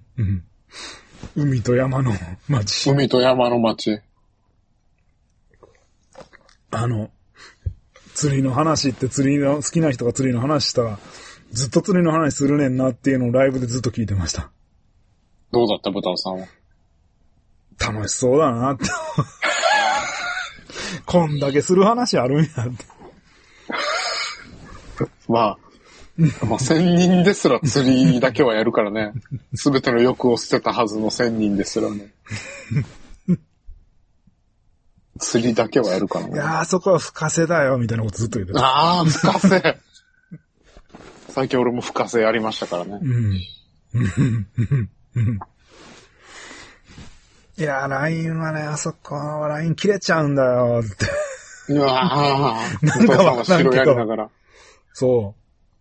うん。海と山の町。 海と山の町。 あの、釣りの話って釣りの、好きな人が釣りの話したら、ずっと釣りの話するねんなっていうのをライブでずっと聞いてました。 どうだった豚尾さんは？ 楽しそうだなって。こんだけする話あるんやって。 まあ、まあ、千人ですら釣りだけはやるからね。すべての欲を捨てたはずの千人ですらね。 釣りだけはやるからね。 いやー、そこは深瀬だよ、みたいなことずっと言ってた。 ああ、深瀬。最近俺も深瀬やりましたからね。 うん。いやー、ライン はね、あそこ、ライン 切れちゃうんだよ、って。 うわー。なんかわかんけど。白やりながら。 そう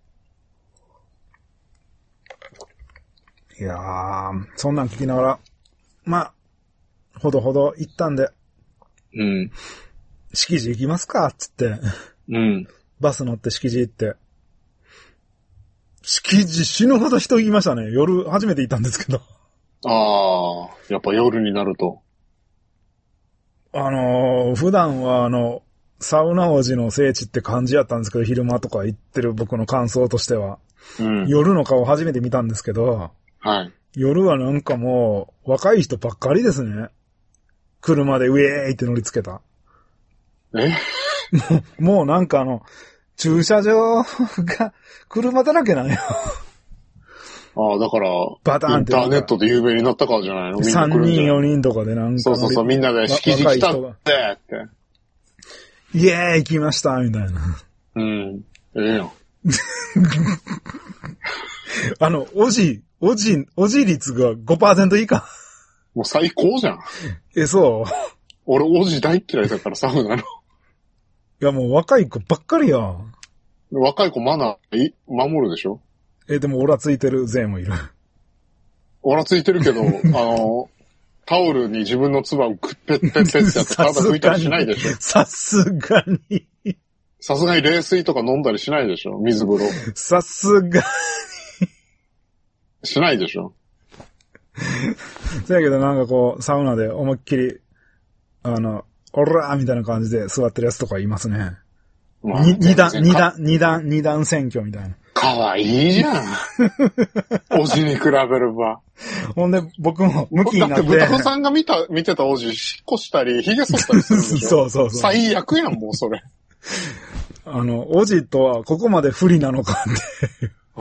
。いやー、そんなん聞きながら、まあ、ほどほど行ったんで、 うん。 敷地行きますか、つって。 うん。 バス乗って敷地行って。敷地死ぬほど人いましたね。夜初めて行ったんですけど。 ああ、やっぱ夜になると。 あのー、普段はあの、サウナ王子の聖地って感じやったんですけど、昼間とか行ってる僕の感想としては。うん、夜の顔初めて見たんですけど、 はい。 夜はなんかもう、若い人ばっかりですね。車でウェーイって乗りつけた。 えもう、もうなんかあの、駐車場が車だらけなんよ。 ああ、だから、バタンって。インターネットで有名になったからじゃないの？みんな来るんじゃない？さんにんよにんとかでなんか。 そうそうそう、みんなで敷地来たって、って。 イエーイ来ましたみたいな。 うん。ええよ。 あの、おじ、おじ、おじ率が ごパーセント 以下。 もう最高じゃん。 え、そう。 俺、おじ大嫌いだからサウナの。いや、もう若い子ばっかりやん。 若い子マナー、守るでしょ？ え、でもオラついてる勢もいる。 オラついてるけど、あの、タオルに自分の唾をくっぺってぺってやって体拭いたりしないでしょ？ さすがに。 さすがに冷水とか飲んだりしないでしょ？水風呂。 さすがに。 しないでしょ？ そやけどなんかこう、サウナで思いっきり、あの、オラーみたいな感じで座ってるやつとかいますね。まあ、に二段、二段、二段、二段選挙みたいな。 かわいいじゃん。おじに比べれば。 ほんで、僕も向きになって。 だって豚子さんが見た、見てたおじ、しっこしたり、髭剃ったりするんでしょ？ そうそうそう。 最悪やん、もうそれ。 あの、おじとはここまで不利なのかって。うん。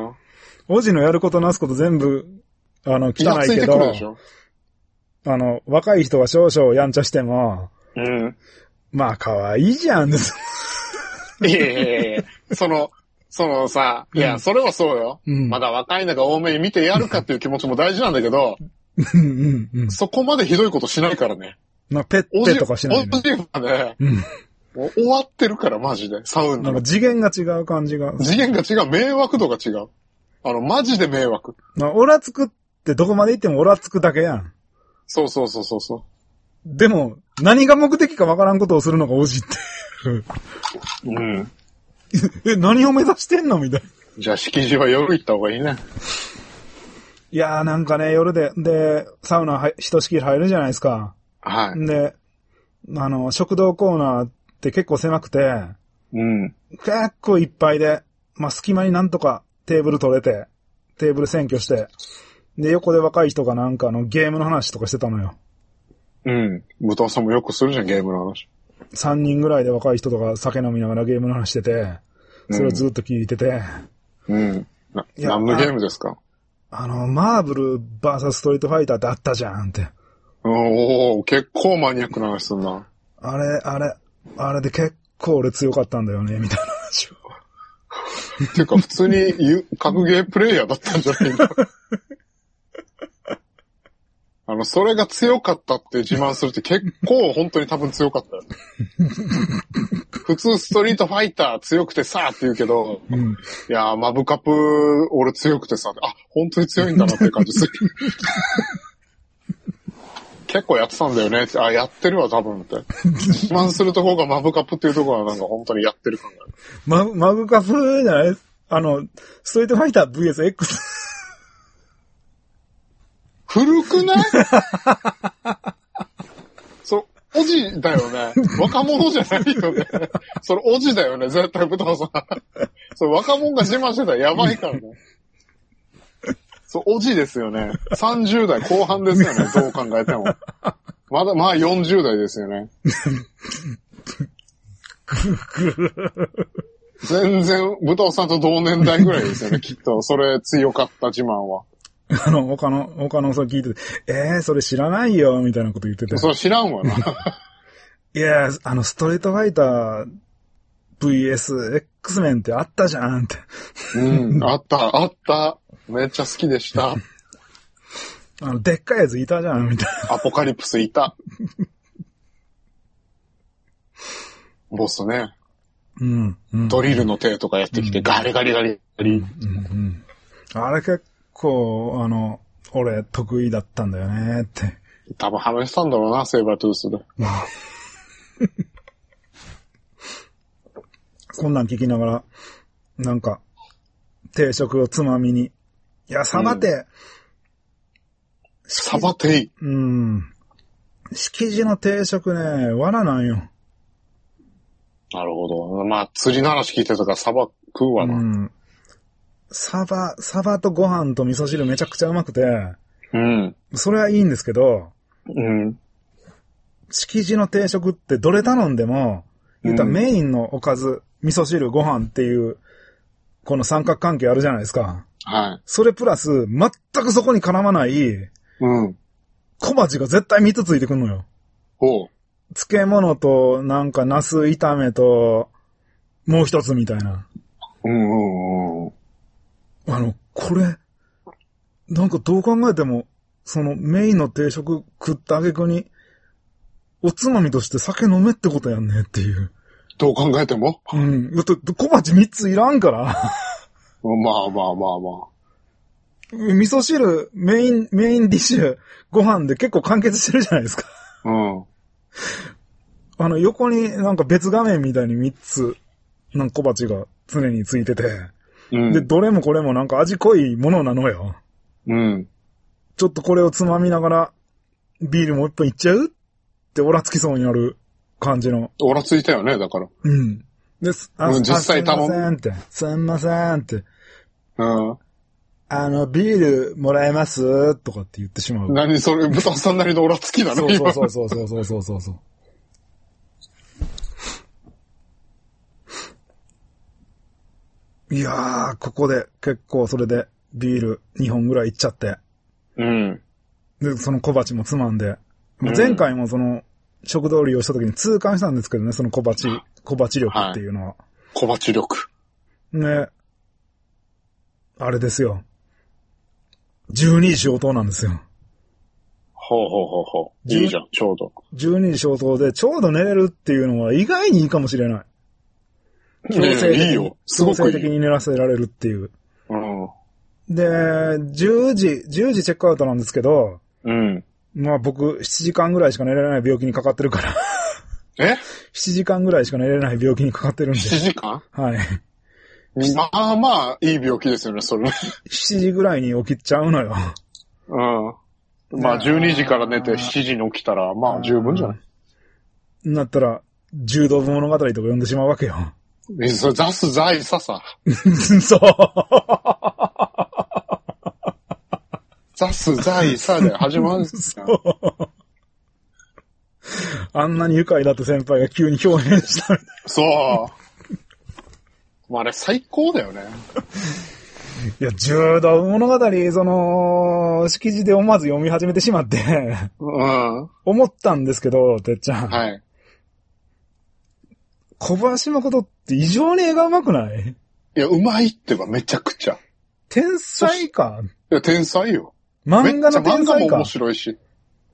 おじのやることなすこと全部、あの、汚いけど、あの、若い人が少々やんちゃしても、うん。まあ、可愛いじゃんです。 いやいやいやその、そのさ、いや、それはそうよ。うん、まだ若いのが多めに見てやるかっていう気持ちも大事なんだけど、うんうんうん、そこまでひどいことしないからね。 まあ、ペッテとかしないね。 おじはね、うん、もう終わってるからマジで、サウンド。 なんか次元が違う感じが。 次元が違う、迷惑度が違う。あの、マジで迷惑。 まあ、オラつくってどこまで行ってもオラつくだけやん。 そうそうそうそうそう。 でも、何が目的かわからんことをするのがおじって。うん。え、何を目指してんのみたいな。 じゃあ、敷地は夜行った方がいいね。 いやーなんかね、夜で、で、サウナはひとしきり入るじゃないですか。 はい。 で、あの、食堂コーナーって結構狭くて、 うん。 結構いっぱいで、まあ、隙間になんとかテーブル取れて、テーブル占拠して、で、横で若い人がなんかあの、ゲームの話とかしてたのよ。 うん。豚さんもよくするじゃん、ゲームの話。 さんにんぐらいで若い人とか酒飲みながらゲームの話してて、それをずっと聞いてて。 うん。な、何のゲームですか？ あの、マーブル ブイエス ストリートファイターってあったじゃんって。 おー、結構マニアックな話すんな。 あれ、あれ、あれで結構俺強かったんだよね、みたいな話を。 っていうか、普通に格ゲープレイヤーだったんじゃないの？あの、それが強かったって自慢するって結構本当に多分強かったよ。普通ストリートファイター強くてさーって言うけど、うん、いやー、マブカップ俺強くてさ、あ、本当に強いんだなって感じする。結構やってたんだよねって、あ、やってるわ多分って。自慢するところがマブカップっていうところはなんか本当にやってる感がある。 マ, マブカップじゃない？あの、ストリートファイター ブイエスエックス。 古くない？そう、おじだよね。若者じゃないよね。それおじだよね、絶対、豚さん。そう、若者が自慢してたらやばいからね。そう、おじですよね。さんじゅう代後半ですよね、どう考えても。まだ、まあよんじゅう代ですよね。全然、豚さんと同年代ぐらいですよね、きっと。それ強かった自慢は。 あの、他の、他の人聞いてて、えー、それ知らないよ、みたいなこと言ってて。 それ知らんわな。 いや、あの、ストリートファイター ブイエス X メンってあったじゃんって。 うん、あった、あった。めっちゃ好きでした。 あの、でっかいやついたじゃん、みたいな。アポカリプスいた。ボスね。 うん、うん。 ドリルの手とかやってきて、うん、ガリガリガリガリ、うんうんうん。あれ結構、あの、俺得意だったんだよねって。 多分試したんだろうな、セーバートゥースで。 こんなん聞きながら、なんか、定食をつまみに。いや、サバテ、うん、 サバテイ。 うん。敷地の定食ね、罠なんよ。 なるほど。まあ、釣りの話聞いてたからサバ食うわな。うん。 サバ、サバとご飯と味噌汁めちゃくちゃうまくて。 うん。 それはいいんですけど。 うん。 敷地の定食ってどれ頼んでも、言ったらメインのおかず、味噌汁、ご飯っていう、この三角関係あるじゃないですか。 はい。 それプラス、全くそこに絡まない、 うん。 小鉢が絶対みっつついてくんのよ。 ほう。 漬物と、なんか、ナス炒めと、もう一つみたいな。 うんうんうん。 あの、これ、なんかどう考えても、そのメインの定食食った挙句に、おつまみとして酒飲めってことやんねっていう。 どう考えてもうん。だって小鉢みっついらんから。 まあまあまあまあ。 味噌汁、メイン、メインディッシュ、ご飯で結構完結してるじゃないですか。 うん。 あの、横になんか別画面みたいにみっつ、なんか小鉢が常についてて。うん。で、どれもこれもなんか味濃いものなのよ。 うん。 ちょっとこれをつまみながら、ビールもう一本いっちゃうってオラつきそうになる感じの。 オラついたよね、だから。 うん。です。あ、 うん、実際頼む。 すんませんって。すんませんって。 うん。 あの、ビールもらえますとかって言ってしまう。 何それ、豚さんなりのオラつきだね。 そうそうそうそうそうそうそうそう。いやー、ここで結構それでビールにほんぐらいいっちゃって。 うん。 で、その小鉢もつまんで。前回もその、食堂利用した時に痛感したんですけどね、その小鉢、小鉢力っていうのは。はい、 小鉢力。 ね。あれですよ。じゅうにじ消灯なんですよ。 ほうほうほうほう。いいじゃん、ちょうど。 じゅうにじ消灯でちょうど寝れるっていうのは意外にいいかもしれない。強制的に、いいよ。すごくいい。強制的に寝らせられるっていう。 うん。 で、じゅうじ、じゅうじチェックアウトなんですけど、 うん。 まあ僕、しちじかんぐらいしか寝れない病気にかかってるから。 え ? しち 時間ぐらいしか寝れない病気にかかってるんで。 しちじかんはい。 まあまあ、いい病気ですよね、それ。 しちじぐらいに起きちゃうのよ。 うん。まあ、じゅうにじから寝てしちじに起きたら、まあ、十分じゃない。 なったら、柔道部物語とか読んでしまうわけよ。 え、それ、ザスザイサさ。 そう。 ザスザイサで始まるんですよ。 あんなに愉快だった先輩が急に表現したみたいな。 そう。まあ、あれ最高だよね。 いや、柔道物語、その、敷地で思わず読み始めてしまって、 うん。 思ったんですけど、てっちゃん。 はい。 小林誠って異常に絵が上手くない？ いや、上手いってばめちゃくちゃ。 天才か。 いや、天才よ。 漫画の天才か。 漫画も面白いし。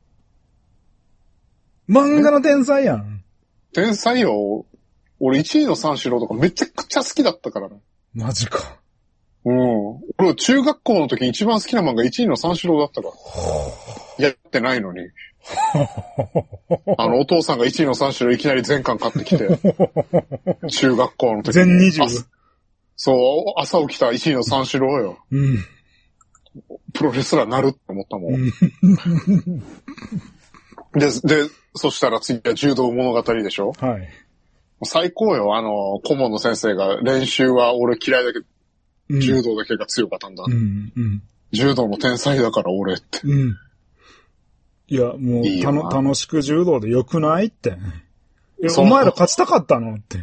漫画の天才やん。 天才よ。俺いちいの三四郎とかめちゃくちゃ好きだったからね。 マジか。 うん。俺中学校の時一番好きな漫画いちいの三四郎だったから。やってないのに。あの、お父さんがいちいの三四郎いきなり全巻買ってきて。中学校の時。 全にじゅう。 そう、朝起きたいちいの三四郎よ。 うん。 プロレスラーなるって思ったもん。で、で、そしたら次は柔道物語でしょ？ はい。 最高よ。あの、顧問の先生が練習は俺嫌いだけど、うん、柔道だけが強かったんだ。 うんうん、 柔道の天才だから俺って。 うん、いや、もういいたの、楽しく柔道でよくないって。お前ら勝ちたかったのって。 って、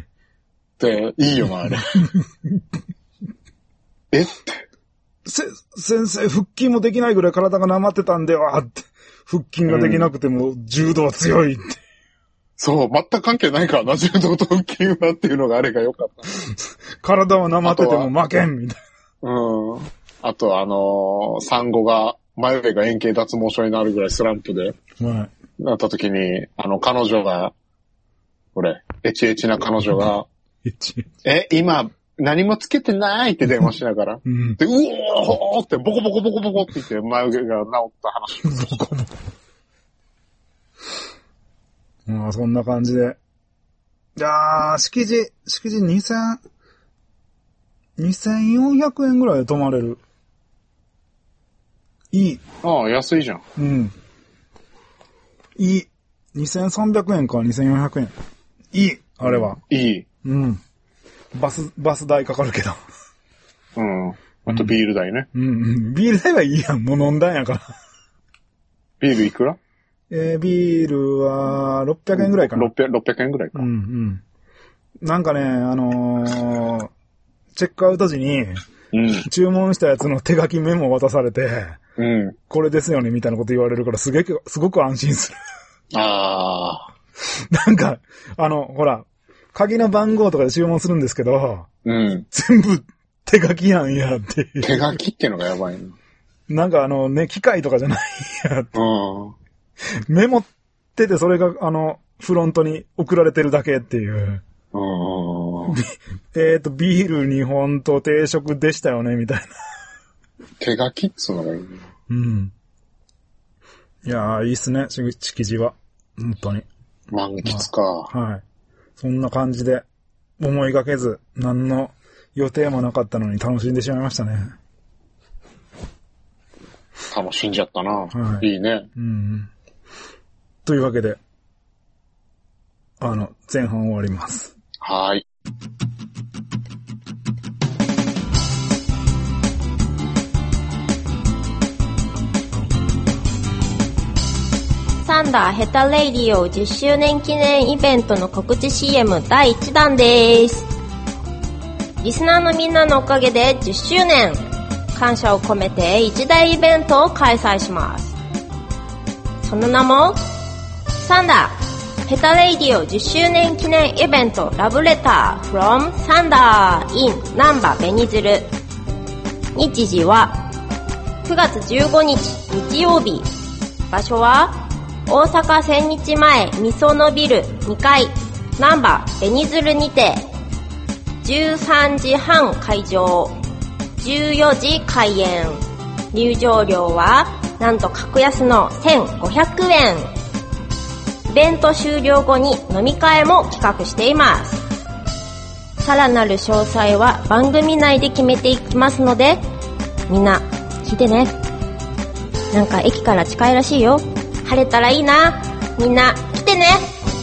いいよな、あれ。えって。 せ、先生、腹筋もできないぐらい体がなまってたんではって。腹筋ができなくても柔道は強いって。 そう、全く関係ないからな、柔道と腹筋はっていうのがあれが良かった。 体をなまってても負けんみたいな。うん。あとあのー、産後が、眉毛が円形脱毛症になるぐらいスランプで、はい、なった時に、あの、彼女が、俺、エチエチな彼女が、え、今、何もつけてないって電話しながら、うん、で、うおーってボコボコボコボコって言って眉毛が治った話。ボコボコ。 まあ、そんな感じで。いやー、敷地、敷地にせん、にせんよんひゃくえんぐらいで泊まれる。いい。 ああ、安いじゃん。 うん。いい。にせんさんびゃくえんかにせんよんひゃくえん。いい。あれは。 いい。 うん。バス、バス代かかるけど。 うん。あとビール代ね。 うん、うん。ビール代はいいやん。もう飲んだんやから。 ビールいくら？ えー、ビールはろっぴゃくえんぐらいかな。 ろっぴゃく、ろっぴゃくえんぐらいか。 うんうん。なんかね、あのー、チェックアウト時に、うん、注文したやつの手書きメモを渡されて、うん、これですよねみたいなこと言われるからすげえ、すごく安心する。 ああ。 なんか、あの、ほら、鍵の番号とかで注文するんですけど、 うん、 全部手書きなんやっていう。 手書きってのがやばいな。 なんかあのね、機械とかじゃないやって。うん、メモっててそれがあの、フロントに送られてるだけっていう。えっと、ビールにほんと定食でしたよね、みたいな。 手書きっつうのがいいね。 うん。いやー、いいっすね、敷地は。本当に。 満喫か、 まあ。はい。そんな感じで、思いがけず、何の予定もなかったのに楽しんでしまいましたね。 楽しんじゃったな。はい。いいね。 うん。というわけで、あの、前半終わります。 はい。 サンダーヘタレイディオじゅっしゅうねん記念イベントの告知 シーエム だいいちだんです。リスナーのみんなのおかげでじゅっしゅうねん、感謝を込めて一大イベントを開催します。その名もサンダーヘタレイディオじゅっしゅうねん記念イベントラブレター from サンダー in 難波紅鶴。日時はくがつじゅうごにち日曜日。場所は大阪千日前みそのビルにかい難波紅鶴にてじゅうさんじはん開場、じゅうよじ開演。入場料はなんと格安のせんごひゃくえん。イベント終了後に飲み会も企画しています。さらなる詳細は番組内で決めていきますので、みんな聞いてね。なんか駅から近いらしいよ。晴れたらいいな。みんな来てね。